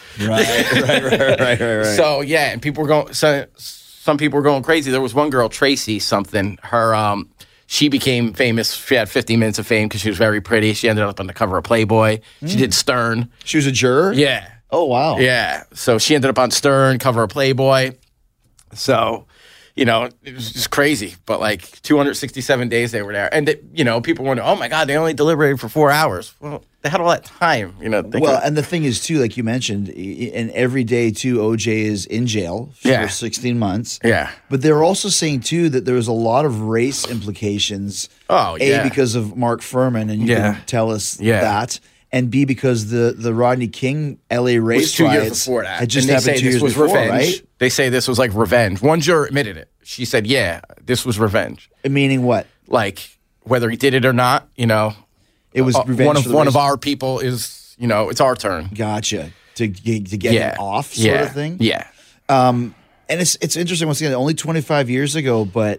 Speaker 1: Right.
Speaker 4: So, yeah, and people were going, some people were going crazy. There was one girl, Tracy something, she became famous. She had 15 minutes of fame because she was very pretty. She ended up on the cover of Playboy. She did Stern.
Speaker 1: She was a juror?
Speaker 4: Yeah.
Speaker 1: Oh, wow.
Speaker 4: Yeah. So she ended up on Stern, cover of Playboy. So, it was just crazy. But like 267 days they were there. And, people wonder, oh, my God, they only deliberated for 4 hours. Well, they had all that time,
Speaker 1: and the thing is, too, like you mentioned, and every day, too, OJ is in jail for 16 months.
Speaker 4: Yeah.
Speaker 1: But they're also saying, too, that there was a lot of race implications.
Speaker 4: Oh, yeah.
Speaker 1: Because of Mark Furman, and you can tell us that. and B, because the Rodney King L.A. race
Speaker 4: was 2 years
Speaker 1: riots
Speaker 4: before that.
Speaker 1: had just
Speaker 4: And they
Speaker 1: happened
Speaker 4: say
Speaker 1: 2
Speaker 4: this
Speaker 1: years
Speaker 4: was
Speaker 1: before,
Speaker 4: revenge.
Speaker 1: right?
Speaker 4: They say this was like revenge. One juror admitted it. She said, "Yeah, this was revenge."
Speaker 1: Meaning what?
Speaker 4: Like whether he did it or not,
Speaker 1: It was revenge.
Speaker 4: one of our people is, it's our turn.
Speaker 1: Gotcha. To get him off, sort of thing.
Speaker 4: Yeah.
Speaker 1: And it's interesting. Once again, only 25 years ago, but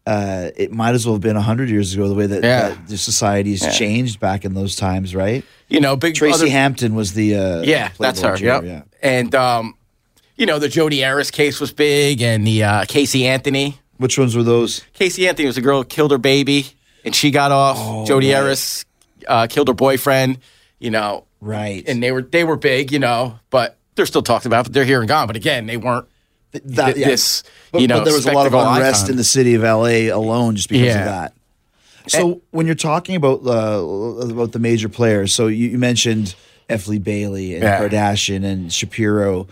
Speaker 1: it might as well have been 100 years ago. The way that the society's changed back in those times, right?
Speaker 4: Big
Speaker 1: Tracy Hampton was the
Speaker 4: that's
Speaker 1: Playboy
Speaker 4: her.
Speaker 1: juror,
Speaker 4: Yep. And the Jodi Arias case was big, and the Casey Anthony.
Speaker 1: Which ones were those?
Speaker 4: Casey Anthony was a girl who killed her baby, and she got off. Jodi Arias killed her boyfriend.
Speaker 1: Right.
Speaker 4: And they were big, but they're still talked about. But they're here and gone. But again, they weren't. This,
Speaker 1: but there was a lot of unrest in the city of LA alone just because of that. So when you're talking about the major players, so you mentioned F. Lee Bailey and Kardashian and Shapiro.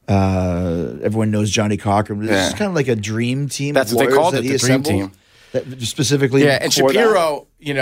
Speaker 1: Everyone knows Johnny Cochran. This is kind of like a dream team.
Speaker 4: That's
Speaker 1: of
Speaker 4: what they called
Speaker 1: that
Speaker 4: it,
Speaker 1: he
Speaker 4: the dream
Speaker 1: assembled,
Speaker 4: team.
Speaker 1: That specifically,
Speaker 4: and Shapiro,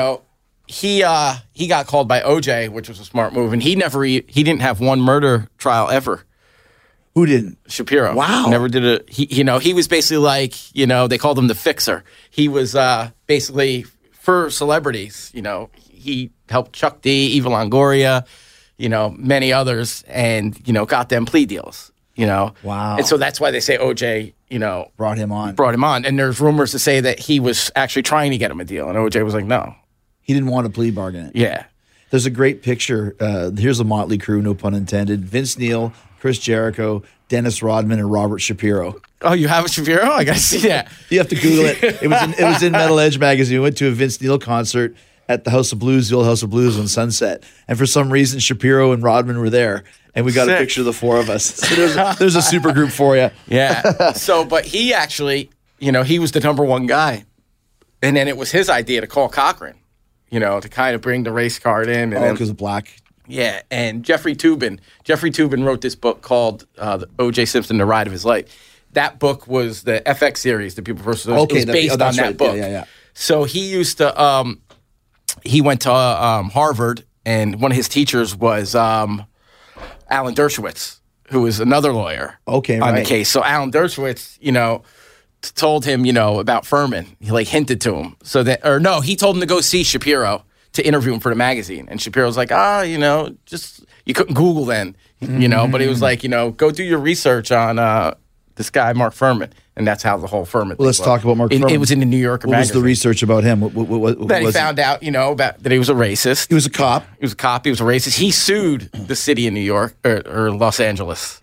Speaker 4: he got called by OJ, which was a smart move, and he didn't have one murder trial ever.
Speaker 1: Who didn't?
Speaker 4: Shapiro.
Speaker 1: Wow.
Speaker 4: Never did it. He was basically like, they called him the fixer. He was basically for celebrities, he helped Chuck D, Eva Longoria, many others, and, got them plea deals,
Speaker 1: Wow.
Speaker 4: And so that's why they say OJ,
Speaker 1: brought him on.
Speaker 4: And there's rumors to say that he was actually trying to get him a deal, and OJ was like, no.
Speaker 1: He didn't want a plea bargain.
Speaker 4: Yeah.
Speaker 1: There's a great picture. Here's a motley crew, no pun intended. Vince Neil, Chris Jericho, Dennis Rodman, and Robert Shapiro.
Speaker 4: Oh, you have a Shapiro? I got to see that.
Speaker 1: You have to Google it. It was in Metal Edge magazine. We went to a Vince Neil concert at the House of Blues, the old House of Blues on Sunset. And for some reason, Shapiro and Rodman were there. And we got a picture of the four of us. So there's a super group for you.
Speaker 4: Yeah. But he actually, he was the number one guy. And then it was his idea to call Cochran, to kind of bring the race card in. And
Speaker 1: because of black.
Speaker 4: Yeah. And Jeffrey Toobin wrote this book called O.J. Simpson, The Ride of His Life. That book was the FX series, The People vs. It was based on that book.
Speaker 1: Yeah.
Speaker 4: So he used to, he went to Harvard, and one of his teachers was Alan Dershowitz, who was another lawyer on the case. So Alan Dershowitz, told him, about Furman. He hinted to him. He told him to go see Shapiro to interview him for the magazine. And Shapiro's like, just, you couldn't Google then, but he was like, go do your research on this guy, Mark Furman. And that's how the whole Furman thing
Speaker 1: Let's talk about Mark Furman.
Speaker 4: It was in the New Yorker magazine.
Speaker 1: What was the research about him?
Speaker 4: That he found out, about that he was a racist.
Speaker 1: He was a cop.
Speaker 4: He was a cop. He was a racist. He sued the city of New York or Los Angeles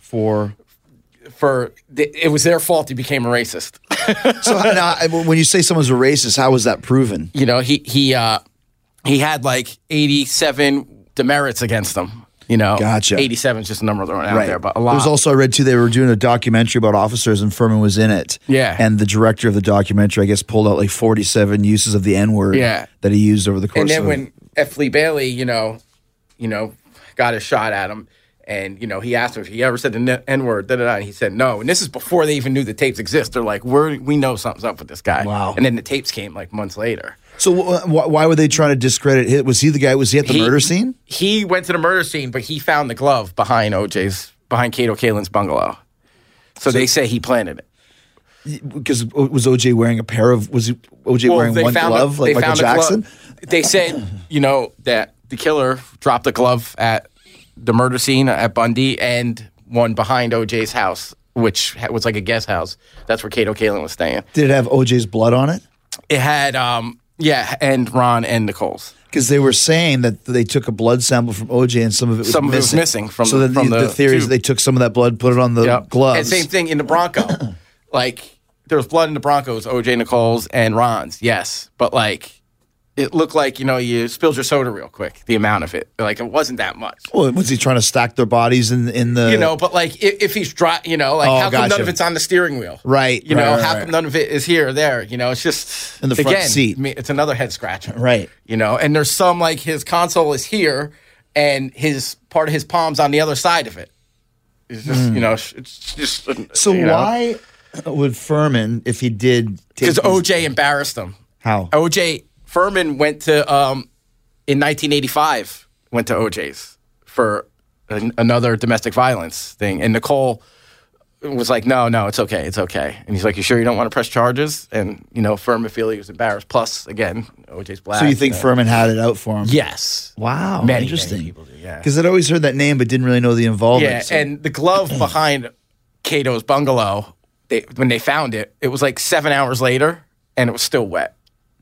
Speaker 4: it was their fault he became a racist.
Speaker 1: So now, when you say someone's a racist, how was that proven?
Speaker 4: He had 87 demerits against him.
Speaker 1: Gotcha.
Speaker 4: 87 is just a number thrown out there, but a lot.
Speaker 1: There's also, I read too, they were doing a documentary about officers and Furman was in it.
Speaker 4: Yeah.
Speaker 1: And the director of the documentary, I guess, pulled out 47 uses of the N-word that he used over the course of it.
Speaker 4: And then when F. Lee Bailey, got a shot at him, and, he asked him if he ever said the N-word, and he said no. And this is before they even knew the tapes exist. They're like, we know something's up with this guy.
Speaker 1: Wow.
Speaker 4: And then the tapes came months later.
Speaker 1: So why were they trying to discredit him? Was he the guy? Was he at the murder scene?
Speaker 4: He went to the murder scene, but he found the glove behind Kato Kaelin's bungalow. So they say he planted it.
Speaker 1: Because was OJ wearing was OJ wearing one glove like Michael Jackson?
Speaker 4: They said, that the killer dropped a glove at the murder scene at Bundy and one behind OJ's house, which was like a guest house. That's where Kato Kaelin was staying.
Speaker 1: Did it have OJ's blood on it?
Speaker 4: It had, and Ron and Nicole's.
Speaker 1: Because they were saying that they took a blood sample from OJ and some of it was missing.
Speaker 4: From
Speaker 1: so the theory is they took some of that blood, put it on the gloves.
Speaker 4: And same thing in the Bronco. There was blood in the Broncos, OJ, Nicole's, and Ron's, yes. But it looked like, you spilled your soda real quick, the amount of it. It wasn't that much.
Speaker 1: Well, was he trying to stack their bodies in the...
Speaker 4: but if he's dry, how come none of it's on the steering wheel?
Speaker 1: Right.
Speaker 4: How come none of it is here or there? It's just...
Speaker 1: In the front seat.
Speaker 4: It's another head scratcher.
Speaker 1: Right.
Speaker 4: And there's some, his console is here, and part of his palm's on the other side of it. It's just, it's just...
Speaker 1: So why would Furman, if he did...
Speaker 4: Because OJ embarrassed him.
Speaker 1: How?
Speaker 4: Furman went to, in 1985, went to OJ's for another domestic violence thing, and Nicole was like, no, it's okay. And he's like, you sure you don't want to press charges? And, Furman Feely was embarrassed. Plus, again, OJ's black.
Speaker 5: So you think Furman had it out for him?
Speaker 4: Yes.
Speaker 5: Wow.
Speaker 4: Many
Speaker 5: Interesting.
Speaker 4: people do, yeah.
Speaker 5: Because I'd always heard that name but didn't really know the involvement.
Speaker 4: Yeah,
Speaker 5: so-
Speaker 4: and the glove behind Cato's bungalow, when they found it, it was like 7 hours later, and it was still wet.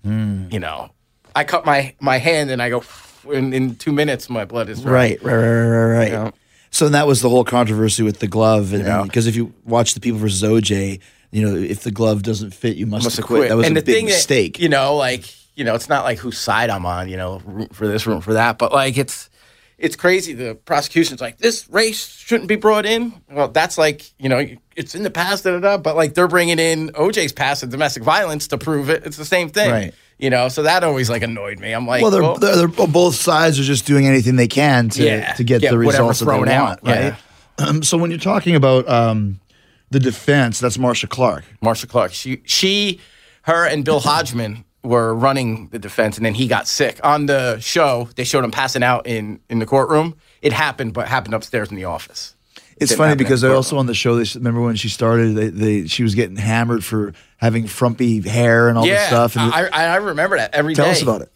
Speaker 4: I cut my hand, and I go, in 2 minutes, my blood is dry.
Speaker 5: Right. So that was the whole controversy with the glove, and because if you watch the People versus OJ, if the glove doesn't fit, you must have quit. That was
Speaker 4: and
Speaker 5: a big mistake.
Speaker 4: It's not like whose side I'm on, room for this, room for that, but like it's crazy. The prosecution's like, this race shouldn't be brought in. Well, that's like, it's in the past, but like they're bringing in OJ's past of domestic violence to prove it. It's the same thing,
Speaker 5: right?
Speaker 4: So that always like annoyed me. I'm like,
Speaker 5: they're both sides are just doing anything they can to get the results that they want,
Speaker 4: out,
Speaker 5: right? Yeah. So when you're talking about the defense, that's Marsha Clark.
Speaker 4: Marsha Clark. Her and Bill Hodgman were running the defense, and then he got sick. On the show, they showed him passing out in the courtroom. It happened, but happened upstairs in the office.
Speaker 5: It's funny because they also on the show, remember when she started, she was getting hammered for having frumpy hair and all this stuff. And
Speaker 4: I remember that every day.
Speaker 5: Tell us about it.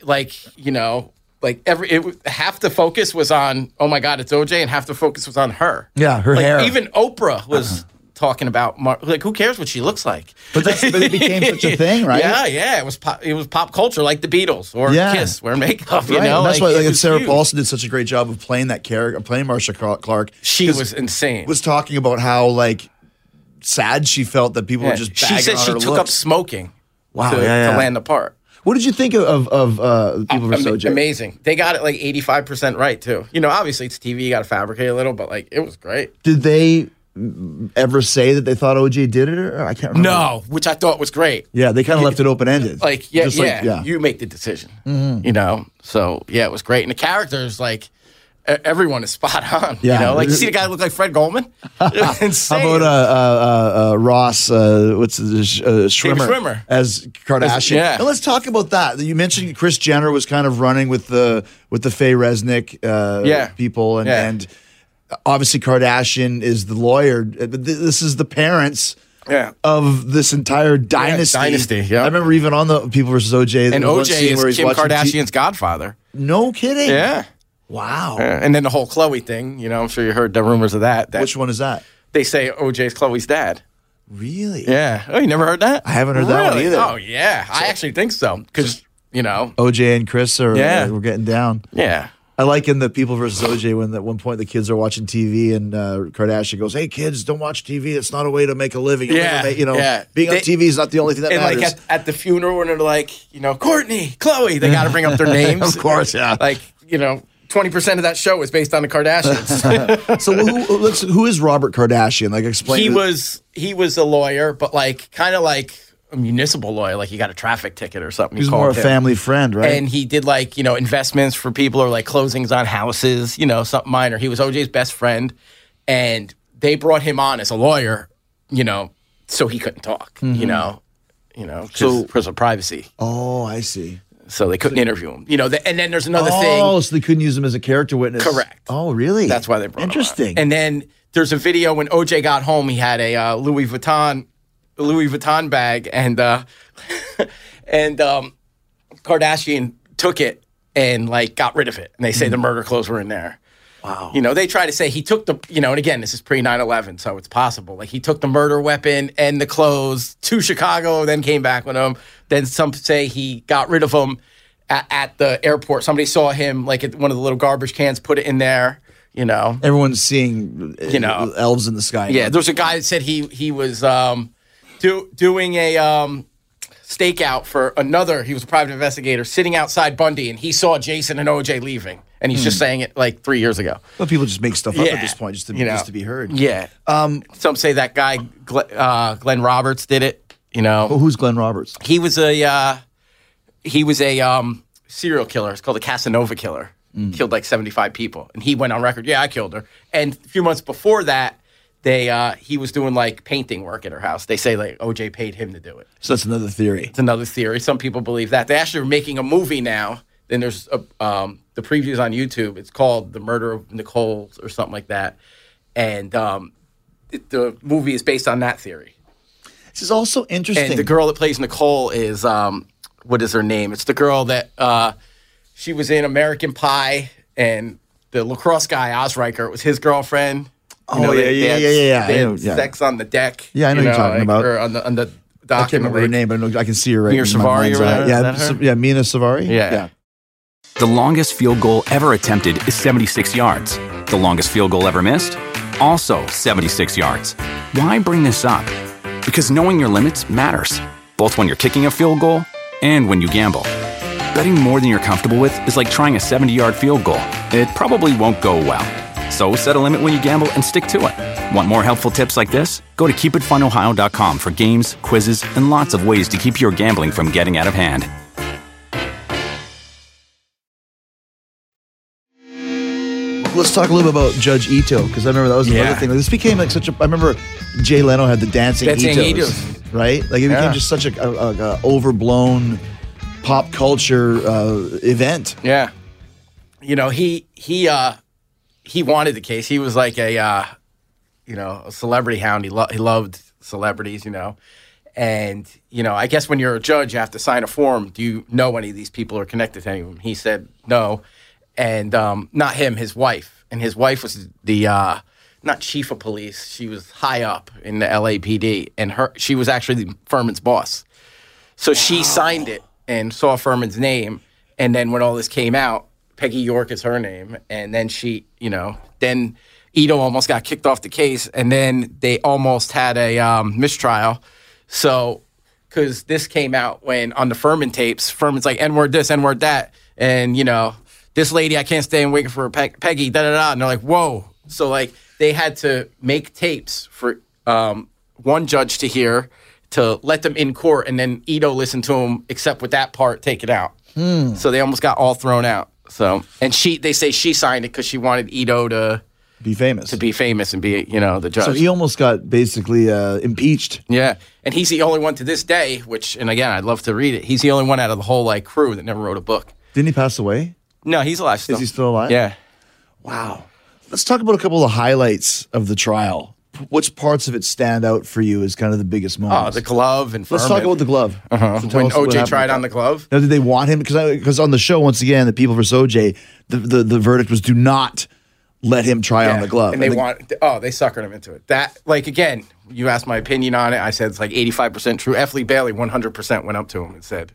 Speaker 4: Half the focus was on, oh my God, it's OJ, and half the focus was on her.
Speaker 5: Yeah, her hair.
Speaker 4: Even Oprah was talking about, who cares what she looks like?
Speaker 5: But it became such a thing, right?
Speaker 4: Yeah. It was pop culture, like the Beatles or Kiss, wear makeup.
Speaker 5: Right. And that's why Sarah
Speaker 4: huge.
Speaker 5: Paulson did such a great job of playing that character, playing Marsha Clark.
Speaker 4: She was insane.
Speaker 5: Was talking about how sad she felt that people were just bagging
Speaker 4: she said
Speaker 5: on
Speaker 4: she
Speaker 5: her
Speaker 4: took
Speaker 5: looks.
Speaker 4: up smoking to
Speaker 5: yeah.
Speaker 4: land the part.
Speaker 5: What did you think of People vs. OJ?
Speaker 4: Amazing. They got it like 85% right too. Obviously it's TV, you got to fabricate a little, but it was great.
Speaker 5: Did they ever say that they thought OJ did it? Or I can't remember.
Speaker 4: No, which I thought was great.
Speaker 5: Yeah, they kind of left it open ended.
Speaker 4: You make the decision. So it was great, and the characters everyone is spot on.
Speaker 5: Yeah.
Speaker 4: You see the guy look like Fred Goldman. Insane.
Speaker 5: How about Ross? What's Schwimmer,
Speaker 4: Schwimmer
Speaker 5: as Kardashian?
Speaker 4: Yeah.
Speaker 5: And let's talk about that. You mentioned Kris Jenner was kind of running with the Faye Resnick people, and obviously Kardashian is the lawyer. This is the parents. Of this entire dynasty.
Speaker 4: Yeah.
Speaker 5: I remember even on the People vs. OJ.
Speaker 4: And OJ is Kim Kardashian's godfather.
Speaker 5: No kidding.
Speaker 4: Yeah.
Speaker 5: Wow.
Speaker 4: And then the whole Khloe thing, I'm sure you heard the rumors of that.
Speaker 5: Which one is that?
Speaker 4: They say OJ's Khloe's dad.
Speaker 5: Really?
Speaker 4: Yeah. Oh, you never heard that?
Speaker 5: I haven't heard that one either.
Speaker 4: Oh, yeah. I actually think so. Because,
Speaker 5: OJ and Chris we're getting down.
Speaker 4: Yeah.
Speaker 5: I like in the People versus OJ when at one point the kids are watching TV and Kardashian goes, "Hey kids, don't watch TV. It's not a way to make a living. Being on TV is not the only thing that matters."
Speaker 4: And at the funeral when they're like, Courtney, Khloe, they got to bring up their names.
Speaker 5: Of course, yeah.
Speaker 4: 20% of that show is based on the Kardashians.
Speaker 5: So who is Robert Kardashian? Explain.
Speaker 4: He was a lawyer, but kind of like a municipal lawyer, like you got a traffic ticket or something.
Speaker 5: He's more a family friend, right?
Speaker 4: And he did investments for people or closings on houses, something minor. He was OJ's best friend, and they brought him on as a lawyer, so he couldn't talk, because of privacy.
Speaker 5: Oh, I see.
Speaker 4: So they couldn't interview him, and then there's another thing.
Speaker 5: Oh, so they couldn't use him as a character witness.
Speaker 4: Correct.
Speaker 5: Oh, really?
Speaker 4: That's why they brought him on.
Speaker 5: Interesting.
Speaker 4: And then there's a video when OJ got home. He had a Louis Vuitton bag, and Kardashian took it and got rid of it. And they say the murder clothes were in there.
Speaker 5: Wow.
Speaker 4: They try to say he took the, and again, this is pre 9/11, so it's possible. He took the murder weapon and the clothes to Chicago, then came back with them. Then some say he got rid of them at the airport. Somebody saw him at one of the little garbage cans, put it in there.
Speaker 5: Everyone's seeing elves in the sky.
Speaker 4: Yeah, there's a guy that said he was doing a stakeout for another. He was a private investigator sitting outside Bundy, and he saw Jason and OJ leaving, and he's just saying it 3 years ago.
Speaker 5: Well, people just make stuff up at this point just to be heard.
Speaker 4: Yeah. Some say that guy Glenn Roberts did it.
Speaker 5: Who's Glenn Roberts?
Speaker 4: He was a serial killer. It's called a Casanova killer. Killed 75 people, and he went on record. Yeah, I killed her. And a few months before that, he was doing painting work at her house. They say OJ paid him to do it.
Speaker 5: So that's another theory.
Speaker 4: It's another theory. Some people believe that. They actually are making a movie now then there's the previews on YouTube. It's called The Murder of Nicole or something like that. And the movie is based on that theory.
Speaker 5: This is also interesting.
Speaker 4: And the girl that plays Nicole is, what is her name? It's the girl that she was in American Pie, and the lacrosse guy, Osriker, was his girlfriend. They had sex on the deck.
Speaker 5: Yeah, I know you're talking about.
Speaker 4: Or on the dock.
Speaker 5: I can't remember her name, but I can see her right
Speaker 4: Mira
Speaker 5: in my
Speaker 4: Savari
Speaker 5: mind's
Speaker 4: or
Speaker 5: eye.
Speaker 4: whatever,
Speaker 5: Yeah, Mina Savari.
Speaker 4: Yeah.
Speaker 6: The longest field goal ever attempted is 76 yards. The longest field goal ever missed? Also 76 yards. Why bring this up? Because knowing your limits matters, both when you're kicking a field goal and when you gamble. Betting more than you're comfortable with is like trying a 70-yard field goal. It probably won't go well. So set a limit when you gamble and stick to it. Want more helpful tips like this? Go to keepitfunohio.com for games, quizzes, and lots of ways to keep your gambling from getting out of hand.
Speaker 5: Let's talk a little bit about Judge Ito, because I remember that was another thing. This became like such a. I remember Jay Leno had the dancing Itos, right? Like it became just such a overblown pop culture event.
Speaker 4: Yeah, he wanted the case. He was like a celebrity hound. He loved celebrities, and I guess when you're a judge, you have to sign a form. Do you know any of these people are connected to any of them? He said no. And not him, his wife. And his wife was the, not chief of police. She was high up in the LAPD. And she was actually Furman's boss. So she signed it and saw Furman's name. And then when all this came out, Peggy York is her name. And then then Ito almost got kicked off the case. And then they almost had a mistrial. So, because this came out when on the Furman tapes, Furman's like, N-word this, N-word that. And, this lady, I can't stay and wait for Peggy, da-da-da. And they're like, whoa. So, they had to make tapes for one judge to hear, to let them in court, and then Ito listened to them, except with that part, take it out. So they almost got all thrown out. So, and they say she signed it because she wanted Ito to
Speaker 5: be famous.
Speaker 4: and be, the judge.
Speaker 5: So he almost got basically impeached.
Speaker 4: Yeah. And he's the only one to this day, and again, I'd love to read it. He's the only one out of the whole, crew that never wrote a book.
Speaker 5: Didn't he pass away?
Speaker 4: No, he's alive still.
Speaker 5: Is he still alive?
Speaker 4: Yeah.
Speaker 5: Wow. Let's talk about a couple of highlights of the trial. Which parts of it stand out for you as kind of the biggest moments?
Speaker 4: Oh, the glove and Furman.
Speaker 5: Let's talk about the glove.
Speaker 4: So when OJ tried on the glove?
Speaker 5: Now, did they want him? Because on the show, once again, the People vs. OJ, the verdict was do not let him try on the glove.
Speaker 4: And they suckered him into it. That, again, you asked my opinion on it. I said it's 85% true. F. Lee Bailey 100% went up to him and said,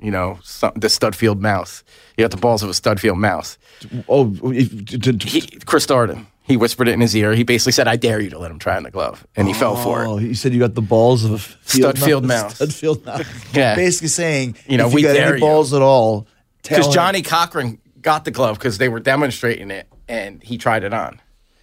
Speaker 4: the Studfield mouse. You got the balls of a Studfield mouse.
Speaker 5: Oh,
Speaker 4: Chris Darden. He whispered it in his ear. He basically said, I dare you to let him try on the glove. And he fell for it.
Speaker 5: Oh, he said you got the balls of a
Speaker 4: Studfield mouse.
Speaker 5: Studfield mouse.
Speaker 4: Yeah.
Speaker 5: Basically saying,
Speaker 4: if
Speaker 5: you got any balls at all,
Speaker 4: because Johnny Cochran got the glove because they were demonstrating it, and he tried it on.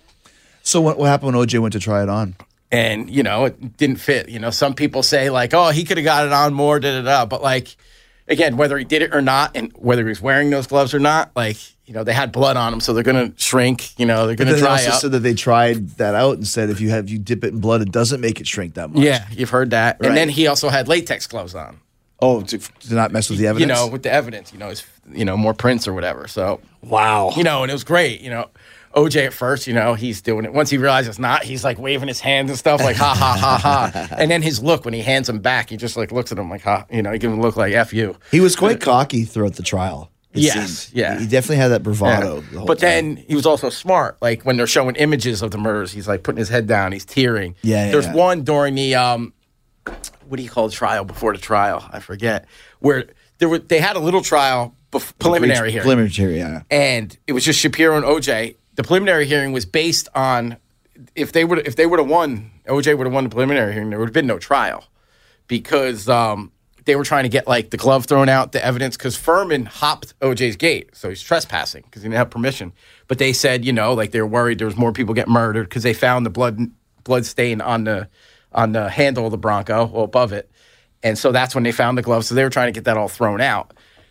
Speaker 5: So what happened when OJ went to try it on?
Speaker 4: And, it didn't fit. Some people say, he could have got it on more, da-da-da. But, again, whether he did it or not, and whether he was wearing those gloves or not, they had blood on them, so they're going to shrink. They're going to dry
Speaker 5: They
Speaker 4: up.
Speaker 5: also said that they tried that out and said if you dip it in blood, it doesn't make it shrink that much.
Speaker 4: Yeah, you've heard that.
Speaker 5: Right.
Speaker 4: And then he also had latex gloves on.
Speaker 5: Oh, to not mess with the evidence?
Speaker 4: With the evidence. It's, more prints or whatever. So,
Speaker 5: wow.
Speaker 4: And it was great. OJ at first, he's doing it. Once he realizes it's not, he's waving his hands and stuff ha, ha, ha, ha. And then his look when he hands him back, he just looks at him ha. He gives him a look like F you.
Speaker 5: He was quite cocky throughout the trial.
Speaker 4: Yes, yeah.
Speaker 5: He definitely had that bravado.
Speaker 4: Yeah.
Speaker 5: The whole
Speaker 4: but
Speaker 5: time.
Speaker 4: then he was also smart. When they're showing images of the murders, he's putting his head down, he's tearing. There's one during the what do you call the trial before the trial? I forget. Where they had a little trial preliminary hearing.
Speaker 5: Preliminary hearing, yeah.
Speaker 4: And it was just Shapiro and OJ. The preliminary hearing was based on if they would have won, OJ would have won the preliminary hearing, there would have been no trial because they were trying to get the glove thrown out, the evidence, because Furman hopped OJ's gate, so he's trespassing because he didn't have permission. But they said, they were worried there was more people getting murdered because they found the blood stain on the handle of the Bronco, or above it, and so that's when they found the glove. So they were trying to get that all thrown out.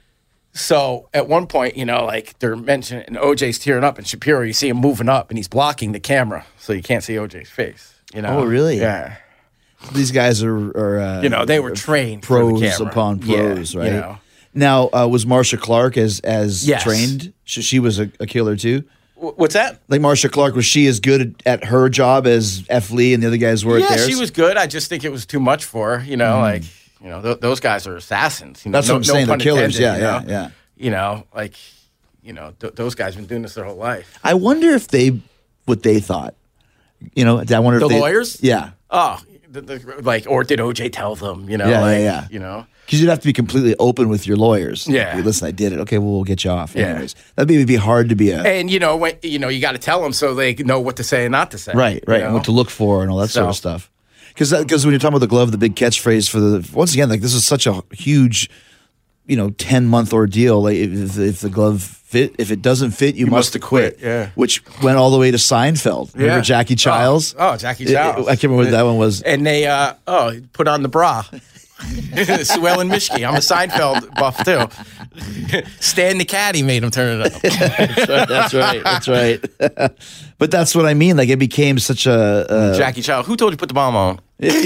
Speaker 4: So at one point, they're mentioning, and OJ's tearing up, and Shapiro, you see him moving up, and he's blocking the camera, so you can't see OJ's face.
Speaker 5: Oh, really?
Speaker 4: Yeah.
Speaker 5: These guys are
Speaker 4: they were trained
Speaker 5: pros
Speaker 4: for the camera.
Speaker 5: upon pros, right? Now, was Marcia Clark as
Speaker 4: Yes.
Speaker 5: trained? She was a killer too?
Speaker 4: What's that?
Speaker 5: Like Marcia Clark, was she as good at her job as F. Lee and the other guys were at theirs?
Speaker 4: Yeah, she was good. I just think it was too much for her. You know, like those guys are assassins. You know,
Speaker 5: That's what I'm saying. They're
Speaker 4: pun
Speaker 5: killers.
Speaker 4: intended,
Speaker 5: Yeah,
Speaker 4: you know?
Speaker 5: yeah.
Speaker 4: You know, like those guys have been doing this their whole life.
Speaker 5: I wonder if what they thought. You know, I wonder if
Speaker 4: The lawyers?
Speaker 5: Yeah.
Speaker 4: Oh, like, or did OJ tell them? You know,
Speaker 5: Yeah.
Speaker 4: You know.
Speaker 5: Because you'd have to be completely open with your lawyers.
Speaker 4: Yeah.
Speaker 5: Hey, listen, I did it. Okay, well, we'll get you off.
Speaker 4: Yeah.
Speaker 5: Anyways, that'd be hard to be a
Speaker 4: And when you got to tell them so they know what to say and not to say.
Speaker 5: right,
Speaker 4: you
Speaker 5: and
Speaker 4: know?
Speaker 5: what to look for and all that sort of
Speaker 4: So-
Speaker 5: stuff. Because when you're talking about the glove, the big catchphrase once again, like this is such a huge, 10-month ordeal. Like if the glove if it doesn't fit, you must acquit.
Speaker 4: Yeah.
Speaker 5: Which went all the way to Seinfeld. Remember
Speaker 4: Yeah.
Speaker 5: Jackie Childs?
Speaker 4: Oh, Jackie Childs.
Speaker 5: I can't remember what that one was.
Speaker 4: And they put on the bra. Sue Ellen Mishke. I'm a Seinfeld buff too. Stan the Caddy made him turn it up.
Speaker 5: That's right. But that's what I mean. Like it became such a
Speaker 4: Jackie Childs. Who told you to put the bomb on?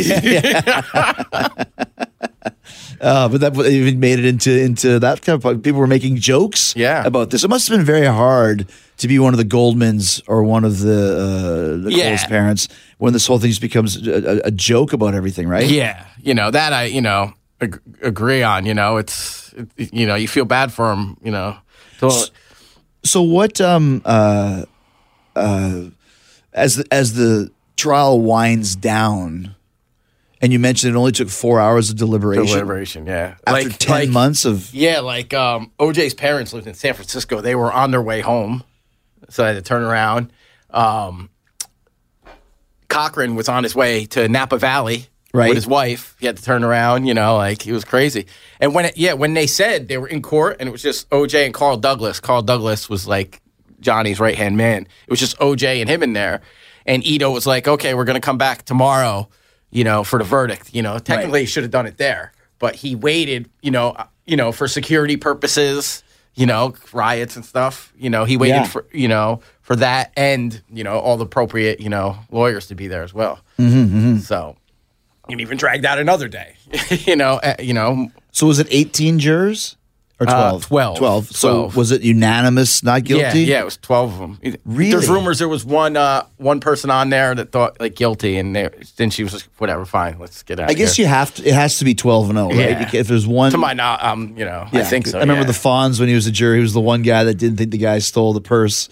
Speaker 5: but that even made it into that kind of people were making jokes about this. It must have been very hard to be one of the Goldmans or one of the Cole's parents when this whole thing just becomes a joke about everything, right?
Speaker 4: Yeah, that I agree on. It's you feel bad for him.
Speaker 5: So what? As the trial winds down. And you mentioned it only took 4 hours of deliberation.
Speaker 4: Yeah.
Speaker 5: After 10 months of...
Speaker 4: Yeah, OJ's parents lived in San Francisco. They were on their way home, so I had to turn around. Cochran was on his way to Napa Valley with his wife. He had to turn around, it was crazy. And when they said they were in court and it was just OJ and Carl Douglas. Carl Douglas was like Johnny's right-hand man. It was just OJ and him in there. And Ito was like, okay, we're going to come back tomorrow, for the verdict. Technically he should have done it there, but he waited, for security purposes, riots and stuff. He waited for that and, all the appropriate, lawyers to be there as well. So and even dragged out another day,
Speaker 5: So was it 18 jurors? Or 12?
Speaker 4: 12.
Speaker 5: So was it unanimous, not guilty?
Speaker 4: Yeah, it was 12 of them.
Speaker 5: Really?
Speaker 4: There's rumors there was one person on there that thought guilty, and then she was like, whatever, fine, let's get out.
Speaker 5: I guess
Speaker 4: here.
Speaker 5: It has to be 12-0, right?
Speaker 4: Yeah.
Speaker 5: If there's one,
Speaker 4: to my I think so.
Speaker 5: I remember the Fonz when he was a jury. He was the one guy that didn't think the guy stole the purse,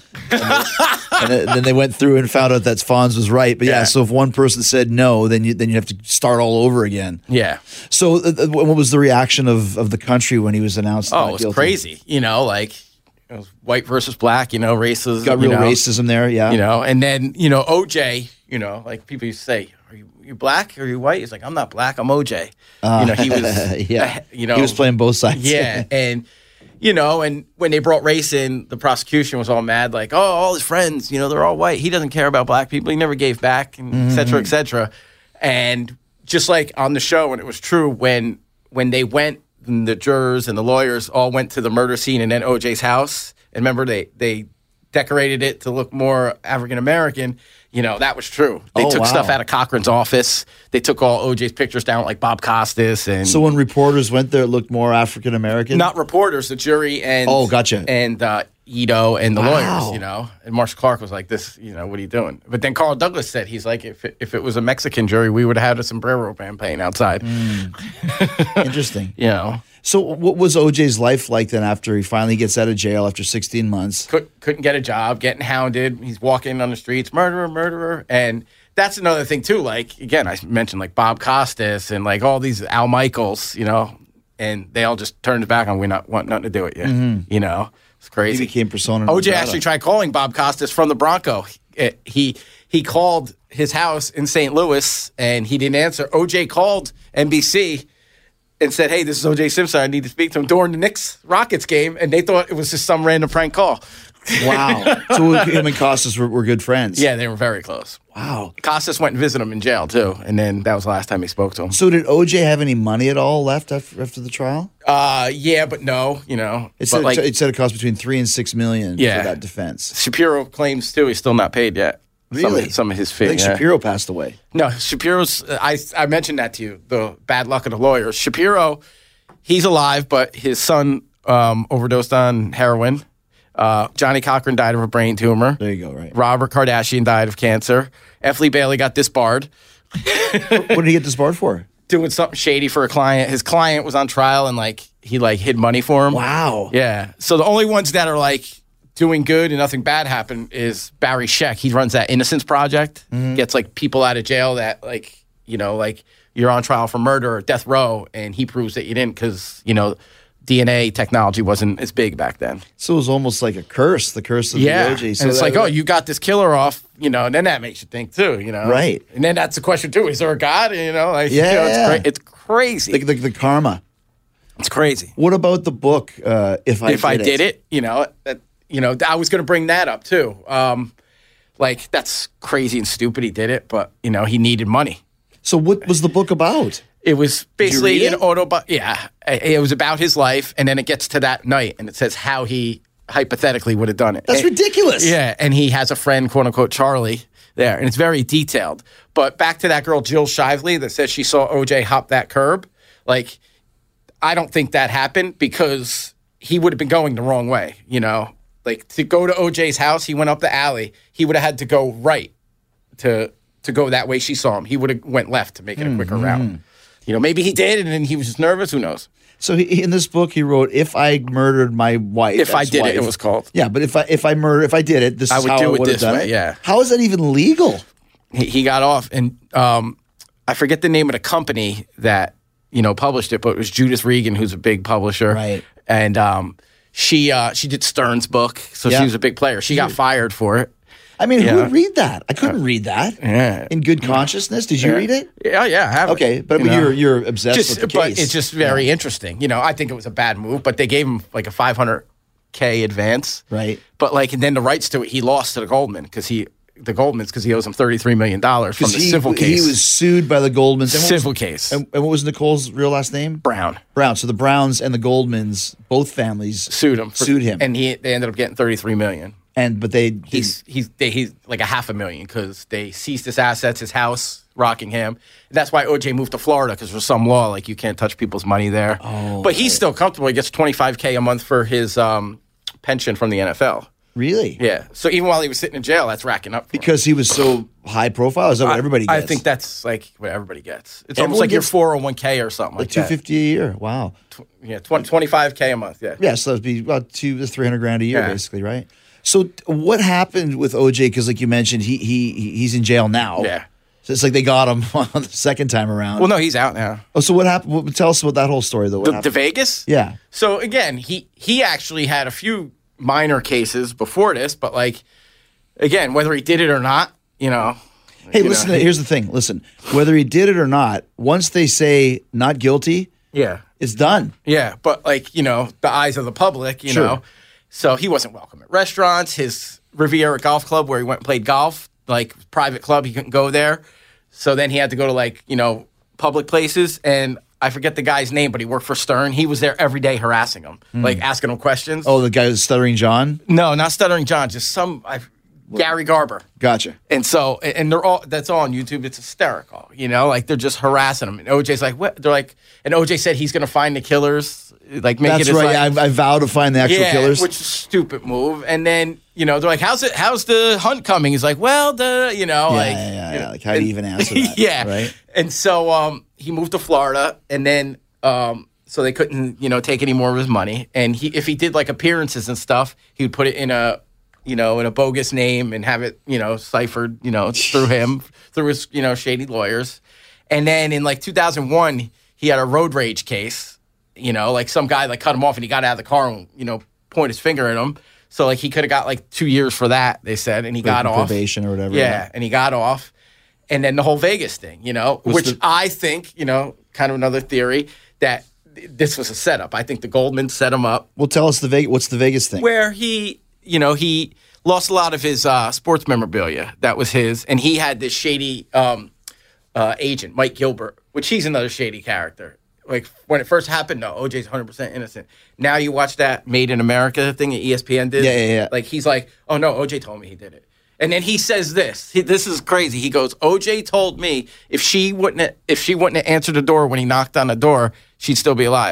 Speaker 5: and then they went through and found out that Fonz was right. But so if one person said no, then you have to start all over again.
Speaker 4: Yeah.
Speaker 5: So what was the reaction of the country when he was announced?
Speaker 4: Oh, it was
Speaker 5: guilty?
Speaker 4: Crazy. It was white versus black. Races.
Speaker 5: Got real racism there. Yeah.
Speaker 4: And then OJ. People used to say, "Are you black or are you white?" He's like, "I'm not black. I'm OJ." He was. He
Speaker 5: was playing both sides.
Speaker 4: Yeah, and. And when they brought race in, the prosecution was all mad, like, oh, all his friends, they're all white. He doesn't care about black people. He never gave back, and et cetera, et cetera. And just like on the show, and it was true, when they went, the jurors and the lawyers all went to the murder scene and then OJ's house. And remember, they decorated it to look more African-American. That was true. They took stuff out of Cochran's office. They took all OJ's pictures down, like Bob Costas. And
Speaker 5: so when reporters went there, it looked more African-American?
Speaker 4: Not reporters, the jury and...
Speaker 5: Oh, gotcha.
Speaker 4: And Ito and the lawyers, And Marcia Clark was like, this, what are you doing? But then Carl Douglas said, he's like, if it was a Mexican jury, we would have had a sombrero band playing outside.
Speaker 5: Interesting.
Speaker 4: So
Speaker 5: what was OJ's life like then after he finally gets out of jail after 16 months?
Speaker 4: Couldn't get a job, getting hounded. He's walking on the streets, murderer. And that's another thing too. Like, again, I mentioned like Bob Costas and like all these Al Michaels, and they all just turned it back on, we not want nothing to do with you. It's crazy.
Speaker 5: He became persona non
Speaker 4: OJ
Speaker 5: grata.
Speaker 4: actually tried calling Bob Costas from the Bronco. He called his house in St. Louis and he didn't answer. OJ called NBC and said, hey, this is O.J. Simpson. I need to speak to him during the Knicks-Rockets game. And they thought it was just some random prank call.
Speaker 5: Wow. So him and Costas were good friends.
Speaker 4: Yeah, they were very close.
Speaker 5: Wow.
Speaker 4: Costas went and visited him in jail, too. And then that was the last time he spoke to him.
Speaker 5: So did O.J. have any money at all left after the trial?
Speaker 4: Yeah, but no,
Speaker 5: It said it cost between $3 and $6 million for that defense.
Speaker 4: Shapiro claims, too, he's still not paid yet.
Speaker 5: Really?
Speaker 4: Some of his fee.
Speaker 5: I think Shapiro passed away.
Speaker 4: No, Shapiro's. I mentioned that to you. The bad luck of the lawyers. Shapiro, He's alive, but his son overdosed on heroin. Johnny Cochran died of a brain tumor.
Speaker 5: There you go, right.
Speaker 4: Robert Kardashian died of cancer. F. Lee Bailey got disbarred.
Speaker 5: What did he get disbarred for?
Speaker 4: Doing something shady for a client. His client was on trial and he hid money for him.
Speaker 5: Wow.
Speaker 4: Yeah. So the only ones that are doing good and nothing bad happened is Barry Scheck. He runs that Innocence Project. Gets people out of jail that you're on trial for murder or death row, and he proves that you didn't because DNA technology wasn't as big back then.
Speaker 5: So it was almost like a curse, the curse of the OJ. So
Speaker 4: and it's you got this killer off, and then that makes you think too,
Speaker 5: Right.
Speaker 4: And then that's the question too: is there a God? It's crazy.
Speaker 5: The karma.
Speaker 4: It's crazy.
Speaker 5: What about the book? If I did it,
Speaker 4: I was going to bring that up too. That's crazy and stupid. He did it, but he needed money.
Speaker 5: So what was the book about?
Speaker 4: It was basically an yeah. It was about his life, and then it gets to that night, and it says how he hypothetically would have done it.
Speaker 5: That's ridiculous.
Speaker 4: Yeah, and he has a friend, quote unquote, Charlie, there, and it's very detailed. But back to that girl, Jill Shively, that says she saw OJ hop that curb. I don't think that happened because he would have been going the wrong way. To go to OJ's house, he went up the alley. He would have had to go right to go that way she saw him. He would have went left to make it a quicker route. Maybe he did, and then he was just nervous. Who knows?
Speaker 5: So in this book, he wrote, "If I murdered my wife,
Speaker 4: if I did it was called.
Speaker 5: Yeah, but if I did it, this is how I would have done it.
Speaker 4: Yeah.
Speaker 5: How is that even legal?
Speaker 4: He got off, and I forget the name of the company that published it, but it was Judith Regan, who's a big publisher,
Speaker 5: right?
Speaker 4: And she did Stern's book, so she was a big player. She got fired for it.
Speaker 5: I mean, who would read that? I couldn't read that.
Speaker 4: Yeah.
Speaker 5: In good consciousness, did you read it?
Speaker 4: Yeah, I have.
Speaker 5: Okay, but you're obsessed with the case.
Speaker 4: But it's just very interesting. I think it was a bad move, but they gave him a $500K advance.
Speaker 5: Right.
Speaker 4: But and then the rights to it, he lost to the Goldmans because he owes him $33 million from the civil case.
Speaker 5: He was sued by the Goldmans.
Speaker 4: Civil case.
Speaker 5: And what was Nicole's real last name?
Speaker 4: Brown.
Speaker 5: So the Browns and the Goldmans, both families,
Speaker 4: sued him, and they ended up getting $33 million.
Speaker 5: But
Speaker 4: he's like $500,000 because they seized his assets, his house, Rockingham. That's why OJ moved to Florida because there's some law you can't touch people's money there.
Speaker 5: Oh,
Speaker 4: but he's still comfortable. He gets $25K a month for his pension from the NFL.
Speaker 5: Really?
Speaker 4: Yeah. So even while he was sitting in jail, that's racking up
Speaker 5: because he was so high profile. Is that what everybody gets?
Speaker 4: I think that's what everybody gets. It's almost like your 401K or something like that.
Speaker 5: $250 a year. Wow.
Speaker 4: $25K a month. Yeah.
Speaker 5: Yeah. So that'd be about $300,000 a year, basically, right? So what happened with OJ? Because like you mentioned, he's in jail now.
Speaker 4: Yeah.
Speaker 5: So it's like they got him on the second time around.
Speaker 4: Well, no, he's out now.
Speaker 5: Oh, so what happened? Tell us about that whole story, though.
Speaker 4: The Vegas?
Speaker 5: Yeah.
Speaker 4: So again, he actually had a few minor cases before this, but again, whether he did it or not,
Speaker 5: Hey, listen. Here's the thing. Listen, whether he did it or not, once they say not guilty, it's done.
Speaker 4: Yeah, but the eyes of the public, you know. So he wasn't welcome at restaurants. His Riviera Golf Club, where he went and played golf, private club, he couldn't go there. So then he had to go to public places. And I forget the guy's name, but he worked for Stern. He was there every day harassing him, asking him questions.
Speaker 5: Oh, the guy was Stuttering John?
Speaker 4: No, not Stuttering John. Just Gary Garber.
Speaker 5: Gotcha.
Speaker 4: And so, and that's all on YouTube. It's hysterical, they're just harassing him. And OJ's like, what? They're like, and OJ said he's going to find the killers. Make
Speaker 5: that's
Speaker 4: it
Speaker 5: right. I vow to find the actual killers.
Speaker 4: Which is a stupid move. And then, they're like, how's the hunt coming? He's like, well,
Speaker 5: like, how do you even answer that?
Speaker 4: Yeah.
Speaker 5: Right.
Speaker 4: And so he moved to Florida, and then so they couldn't, take any more of his money. And if he did appearances and stuff, he would put it in a bogus name and have it, ciphered, through him, through his, shady lawyers. And then in 2001, he had a road rage case. Some guy cut him off and he got out of the car and, point his finger at him. So he could have got 2 years for that, they said, and he got off.
Speaker 5: Probation or whatever.
Speaker 4: Yeah, and he got off. And then the whole Vegas thing, which I think, kind of another theory that this was a setup. I think the Goldmans set him up.
Speaker 5: Well, tell us what's the Vegas thing?
Speaker 4: Where he lost a lot of his sports memorabilia. That was his. And he had this shady agent, Mike Gilbert, which he's another shady character. When it first happened, no, OJ's 100% innocent. Now you watch that Made in America thing that ESPN did.
Speaker 5: Yeah.
Speaker 4: He's like, oh, no, OJ told me he did it. And then he says this. This is crazy. He goes, OJ told me if she wouldn't have answered the door when he knocked on the door, she'd still be alive.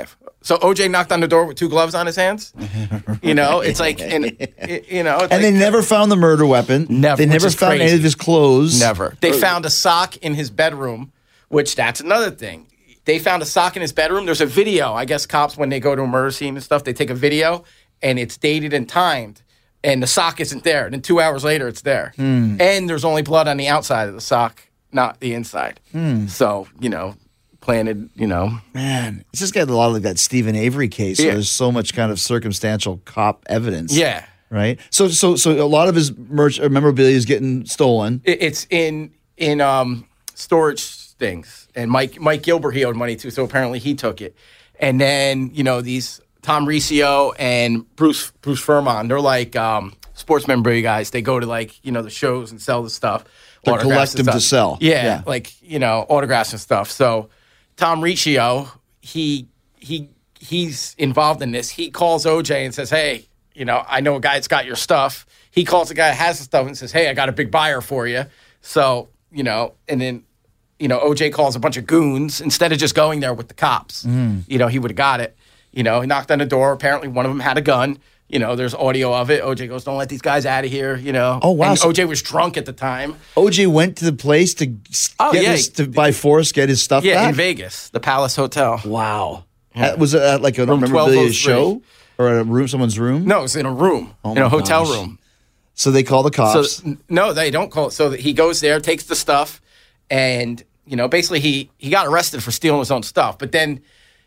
Speaker 4: So OJ knocked on the door with 2 gloves on his hands. You know, it's like, and
Speaker 5: they never found the murder weapon.
Speaker 4: Never.
Speaker 5: They never found any of his clothes.
Speaker 4: Never. They found a sock in his bedroom, which that's another thing. They found a sock in his bedroom. There's a video. I guess cops, when they go to a murder scene and stuff, they take a video, and it's dated and timed, and the sock isn't there. And then 2 hours later, it's there. And there's only blood on the outside of the sock, not the inside. So, planted,
Speaker 5: Man, it's just got a lot like that Stephen Avery case.
Speaker 4: Yeah.
Speaker 5: Where there's so much kind of circumstantial cop evidence.
Speaker 4: Yeah.
Speaker 5: Right? So a lot of his memorabilia is getting stolen.
Speaker 4: It's in storage things. And Mike Gilbert, he owed money to, so apparently he took it. And then, these Tom Riccio and Bruce Furman, they're like sports memorabilia guys. They go to the shows and sell the stuff.
Speaker 5: They collect them to sell.
Speaker 4: Yeah, autographs and stuff. So Tom Riccio, he's involved in this. He calls OJ and says, hey, I know a guy that's got your stuff. He calls the guy that has the stuff and says, hey, I got a big buyer for you. So, and then, OJ calls a bunch of goons instead of just going there with the cops. He would have got it. He knocked on the door. Apparently one of them had a gun. There's audio of it. OJ goes, don't let these guys out of here, Oh,
Speaker 5: wow.
Speaker 4: And OJ was drunk at the time.
Speaker 5: OJ went to the place to by force get his stuff back?
Speaker 4: In Vegas, the Palace Hotel.
Speaker 5: Wow. Was it at like a memorabilia show? Or at a room, someone's room?
Speaker 4: No, it was in a room, in a hotel room.
Speaker 5: So they call the cops?
Speaker 4: No, they don't call it. So he goes there, takes the stuff, and, basically he got arrested for stealing his own stuff. But then,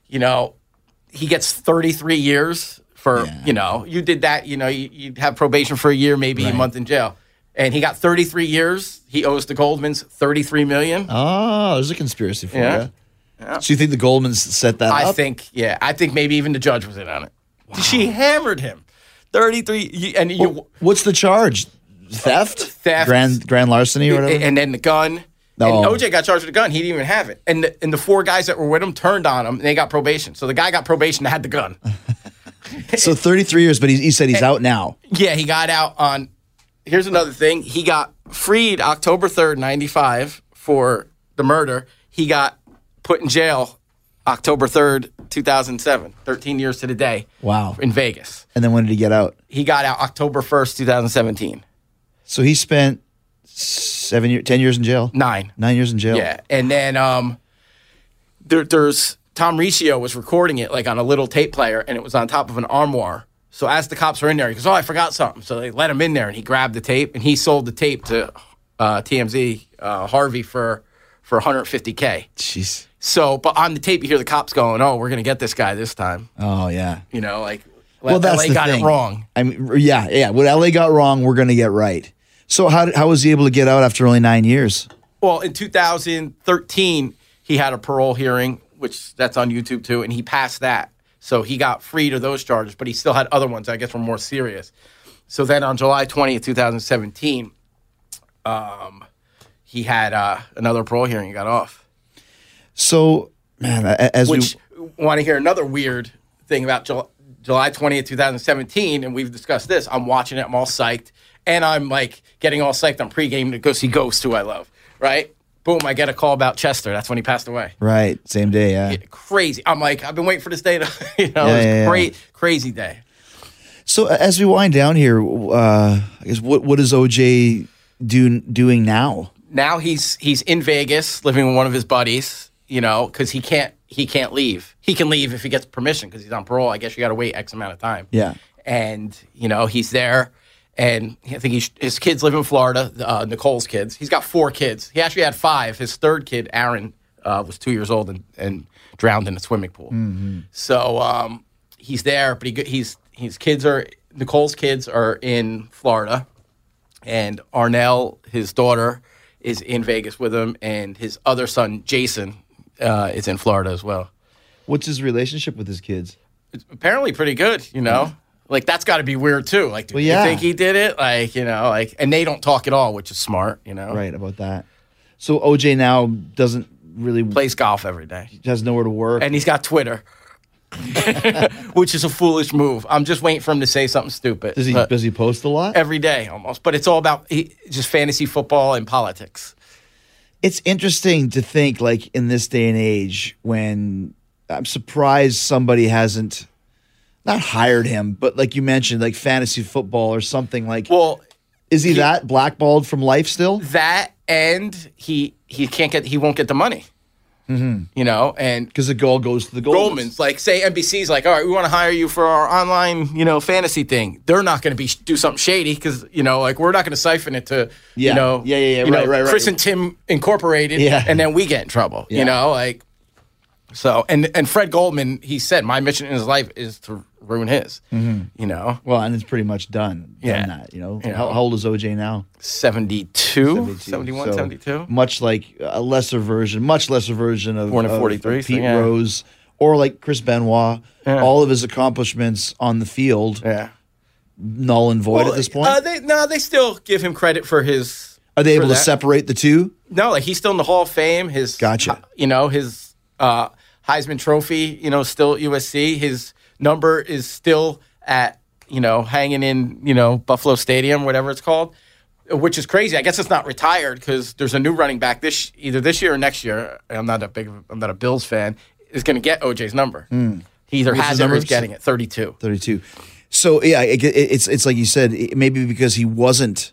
Speaker 4: he gets 33 years for, you did that, you'd have probation for a year, maybe a month in jail. And he got 33 years. He owes the Goldmans $33 million.
Speaker 5: Oh, there's a conspiracy for you.
Speaker 4: Yeah.
Speaker 5: So you think the Goldmans set that up?
Speaker 4: I think maybe even the judge was in on it. Wow. She hammered him. 33.
Speaker 5: What's the charge? Theft? Grand larceny or whatever?
Speaker 4: And then the gun.
Speaker 5: No.
Speaker 4: And OJ got charged with a gun. He didn't even have it. And the 4 guys that were with him turned on him, and they got probation. So the guy got probation that had the gun.
Speaker 5: So 33 years, but he said he's out now.
Speaker 4: Yeah, he got out on... Here's another thing. He got freed October 3rd, 95 for the murder. He got put in jail October 3rd, 2007. 13 years to the day.
Speaker 5: Wow.
Speaker 4: In Vegas.
Speaker 5: And then when did he get out?
Speaker 4: He got out October 1st, 2017.
Speaker 5: So he spent 10 years in jail?
Speaker 4: 9.
Speaker 5: 9 years in jail.
Speaker 4: Yeah. And then there's Tom Riccio was recording it on a little tape player, and it was on top of an armoire. So as the cops were in there, he goes, oh, I forgot something. So they let him in there, and he grabbed the tape, and he sold the tape to TMZ, Harvey, for $150K.
Speaker 5: Jeez.
Speaker 4: So, but on the tape, you hear the cops going, oh, we're going to get this guy this time.
Speaker 5: Oh, yeah.
Speaker 4: That's LA got it wrong.
Speaker 5: I mean, yeah. What LA got wrong, we're going to get right. So how was he able to get out after only 9 years?
Speaker 4: Well, in 2013, he had a parole hearing, which that's on YouTube too, and he passed that. So he got freed of those charges, but he still had other ones I guess were more serious. So then on July 20th, 2017, he had another parole hearing. He got off.
Speaker 5: So, man,
Speaker 4: want to hear another weird thing about July 20th, 2017, and we've discussed this. I'm watching it. I'm all psyched. And I'm getting all psyched on pregame to go see Ghost, who I love, right? Boom, I get a call about Chester. That's when he passed away.
Speaker 5: Right, same day, yeah.
Speaker 4: Crazy. I'm I've been waiting for this day to, it was crazy day.
Speaker 5: So as we wind down here, I guess what is OJ doing now?
Speaker 4: Now he's in Vegas, living with one of his buddies, because he can't leave. He can leave if he gets permission because he's on parole. I guess you got to wait X amount of time.
Speaker 5: Yeah.
Speaker 4: And, he's there. And I think his kids live in Florida, Nicole's kids. He's got 4 kids. He actually had 5. His third kid, Aaron, was 2 years old and drowned in a swimming pool. Mm-hmm. So he's there, but Nicole's kids are in Florida. And Arnell, his daughter, is in Vegas with him. And his other son, Jason, is in Florida as well.
Speaker 5: What's his relationship with his kids?
Speaker 4: It's apparently pretty good, Mm-hmm. That's got to be weird too. Do you think he did it? And they don't talk at all, which is smart,
Speaker 5: Right, about that. So OJ now doesn't really
Speaker 4: plays golf every day.
Speaker 5: He has nowhere to work.
Speaker 4: And he's got Twitter, which is a foolish move. I'm just waiting for him to say something stupid.
Speaker 5: Does he post a lot?
Speaker 4: Every day almost. But it's all about just fantasy football and politics.
Speaker 5: It's interesting to think in this day and age when I'm surprised somebody hasn't not hired him, but like you mentioned, like fantasy football or something like.
Speaker 4: Well,
Speaker 5: is he that blackballed from life still?
Speaker 4: That, and he won't get the money. Mm-hmm. You know, and
Speaker 5: because the goal goes to the
Speaker 4: Goldman's. Like, say NBC's like, all right, we want to hire you for our online, fantasy thing. They're not going to do something shady because like we're not going to siphon it to right, Chris and Tim Incorporated, and then we get in trouble. Like. So and Fred Goldman, he said, my mission in his life is to ruin his. Mm-hmm.
Speaker 5: Well, and it's pretty much done. That. How old is OJ now?
Speaker 4: 72, 71, so 72.
Speaker 5: Much like a lesser version of
Speaker 4: Born in 43,
Speaker 5: Pete Rose or like Chris Benoit. Yeah. All of his accomplishments on the field, null and void at this point.
Speaker 4: They still give him credit for his.
Speaker 5: Are they able to separate the two?
Speaker 4: No, like he's still in the Hall of Fame. His
Speaker 5: gotcha.
Speaker 4: His. Heisman Trophy, still at USC. His number is still at, hanging in, Buffalo Stadium, whatever it's called, which is crazy. I guess it's not retired because there's a new running back either this year or next year. I'm not a Bills fan. Is going to get OJ's number. He either has it or is getting it. 32.
Speaker 5: 32. So yeah, it's like you said. Maybe because he wasn't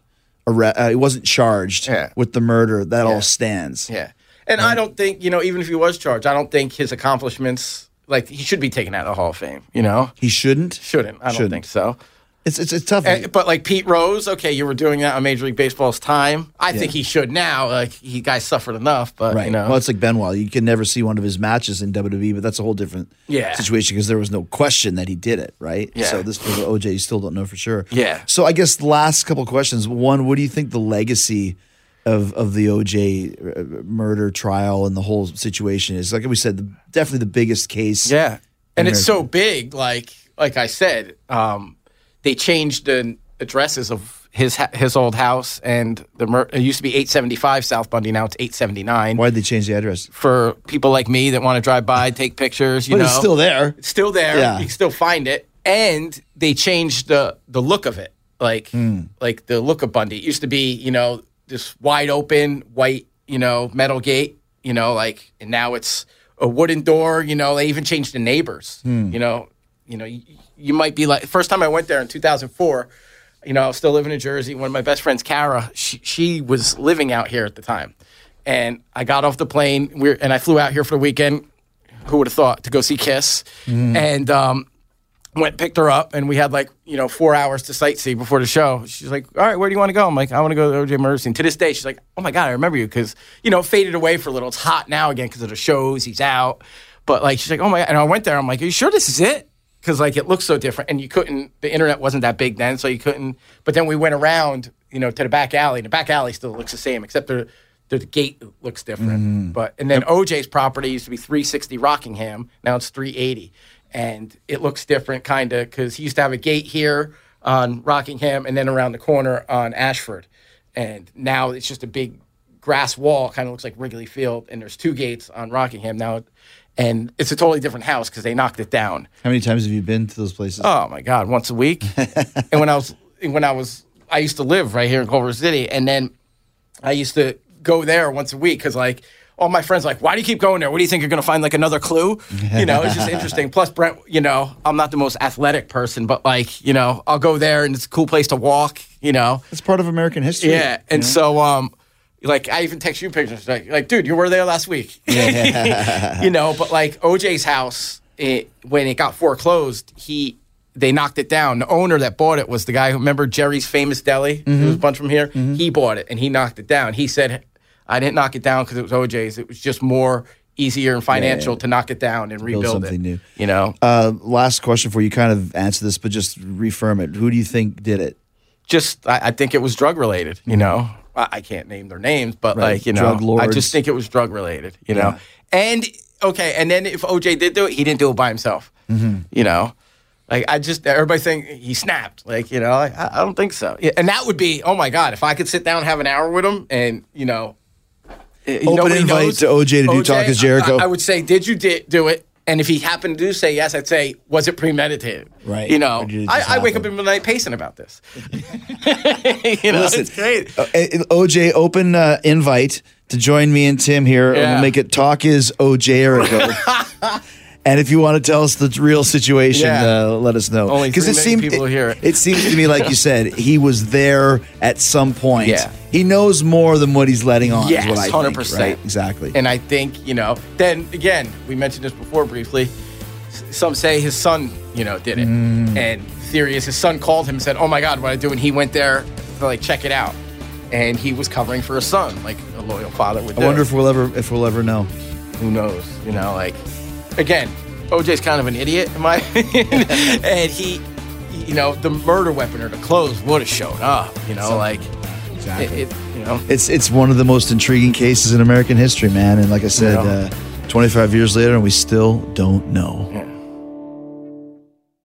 Speaker 5: charged with the murder. That all stands.
Speaker 4: Yeah. And I don't think, even if he was charged, I don't think his accomplishments, like, he should be taken out of the Hall of Fame,
Speaker 5: He shouldn't?
Speaker 4: Shouldn't. I don't think so.
Speaker 5: It's tough.
Speaker 4: But, like, Pete Rose, okay, you were doing that on Major League Baseball's time. I think he should now. Like, guys suffered enough, but,
Speaker 5: right. Well, it's like Benoit. You can never see one of his matches in WWE, but that's a whole different situation because there was no question that he did it, right? Yeah. So this for OJ, you still don't know for sure.
Speaker 4: Yeah.
Speaker 5: So I guess the last couple of questions. One, what do you think the legacy of the OJ murder trial and the whole situation is? Like we said, definitely the biggest case.
Speaker 4: Yeah, and it's so big. Like I said, they changed the addresses of his old house, and it used to be 875 South Bundy. Now it's 879.
Speaker 5: Why did they change the address?
Speaker 4: For people like me that want to drive by, take pictures.
Speaker 5: But it's still there.
Speaker 4: It's still there.
Speaker 5: Yeah.
Speaker 4: You can still find it, and they changed the look of it. Like the look of Bundy. It used to be, this wide open white, metal gate, and now it's a wooden door. They even changed the neighbors. You might be like, first time I went there in 2004, I was still living in Jersey. One of my best friends, Kara, she was living out here at the time, and I got off the plane and I flew out here for the weekend. Who would have thought, to go see Kiss? And picked her up, and we had 4 hours to sightsee before the show. She's like, all right, where do you want to go? I'm like, I want to go to the OJ murder scene. To this day, she's like, oh my God, I remember you because, faded away for a little. It's hot now again because of the shows. He's out. But she's like, oh my God. And I went there. I'm like, are you sure this is it? Because it looks so different. And the internet wasn't that big then, so you couldn't. But then we went around, to the back alley. And the back alley still looks the same, except the gate looks different. And then OJ's property used to be 360 Rockingham. Now it's 380. And it looks different, kind of, because he used to have a gate here on Rockingham and then around the corner on Ashford. And now it's just a big grass wall, kind of looks like Wrigley Field. And there's 2 gates on Rockingham now. And it's a totally different house because they knocked it down.
Speaker 5: How many times have you been to those places?
Speaker 4: Oh, my God, once a week. And I used to live right here in Culver City. And then I used to go there once a week because, all my friends are like, why do you keep going there? What do you think, you're going to find another clue? It's just interesting. Plus, Brent, I'm not the most athletic person, but I'll go there and it's a cool place to walk,
Speaker 5: It's part of American history.
Speaker 4: Yeah. And so, I even text you pictures like, dude, you were there last week. But OJ's house, when it got foreclosed, they knocked it down. The owner that bought it was the guy who, remember Jerry's Famous Deli? There was a bunch from here. He bought it and he knocked it down. He said, I didn't knock it down because it was OJ's. It was just more easier and financial to knock it down and rebuild
Speaker 5: something
Speaker 4: it.
Speaker 5: New. Last question for you. Kind of answer this, but just reaffirm it. Who do you think did it?
Speaker 4: I think it was drug related. I can't name their names, but
Speaker 5: drug lords.
Speaker 4: I just think it was drug related. And and then if OJ did do it, he didn't do it by himself. Everybody think he snapped. I don't think so. Yeah, and that would be, oh my God, if I could sit down and have an hour with him and,
Speaker 5: open invite to OJ to do Talk is Jericho.
Speaker 4: I would say, did you do it? And if he happened to say yes, I'd say, was it premeditated?
Speaker 5: Right.
Speaker 4: I wake up in the night pacing about this.
Speaker 5: Listen,
Speaker 4: it's great.
Speaker 5: OJ, open invite to join me and Tim here. Yeah. And we'll make it Talk is OJ Jericho. And if you want to tell us the real situation, let us know.
Speaker 4: Only 3 million people hear it.
Speaker 5: It seems to me, like you said, he was there at some point.
Speaker 4: Yeah.
Speaker 5: He knows more than what he's letting on.
Speaker 4: Yes,
Speaker 5: is what I
Speaker 4: 100%.
Speaker 5: think, right? Exactly.
Speaker 4: And I think, then again, we mentioned this before briefly. Some say his son, did it. And the theory is his son called him and said, "Oh my God, what I do?" And he went there to check it out. And he was covering for his son, like a loyal father would do.
Speaker 5: I wonder if we'll ever know.
Speaker 4: Who knows? Again, OJ's kind of an idiot in my opinion. And he, the murder weapon or the clothes would have shown up.
Speaker 5: Exactly. It's one of the most intriguing cases in American history, man. And like I said, 25 years later, and we still don't know.
Speaker 4: Yeah.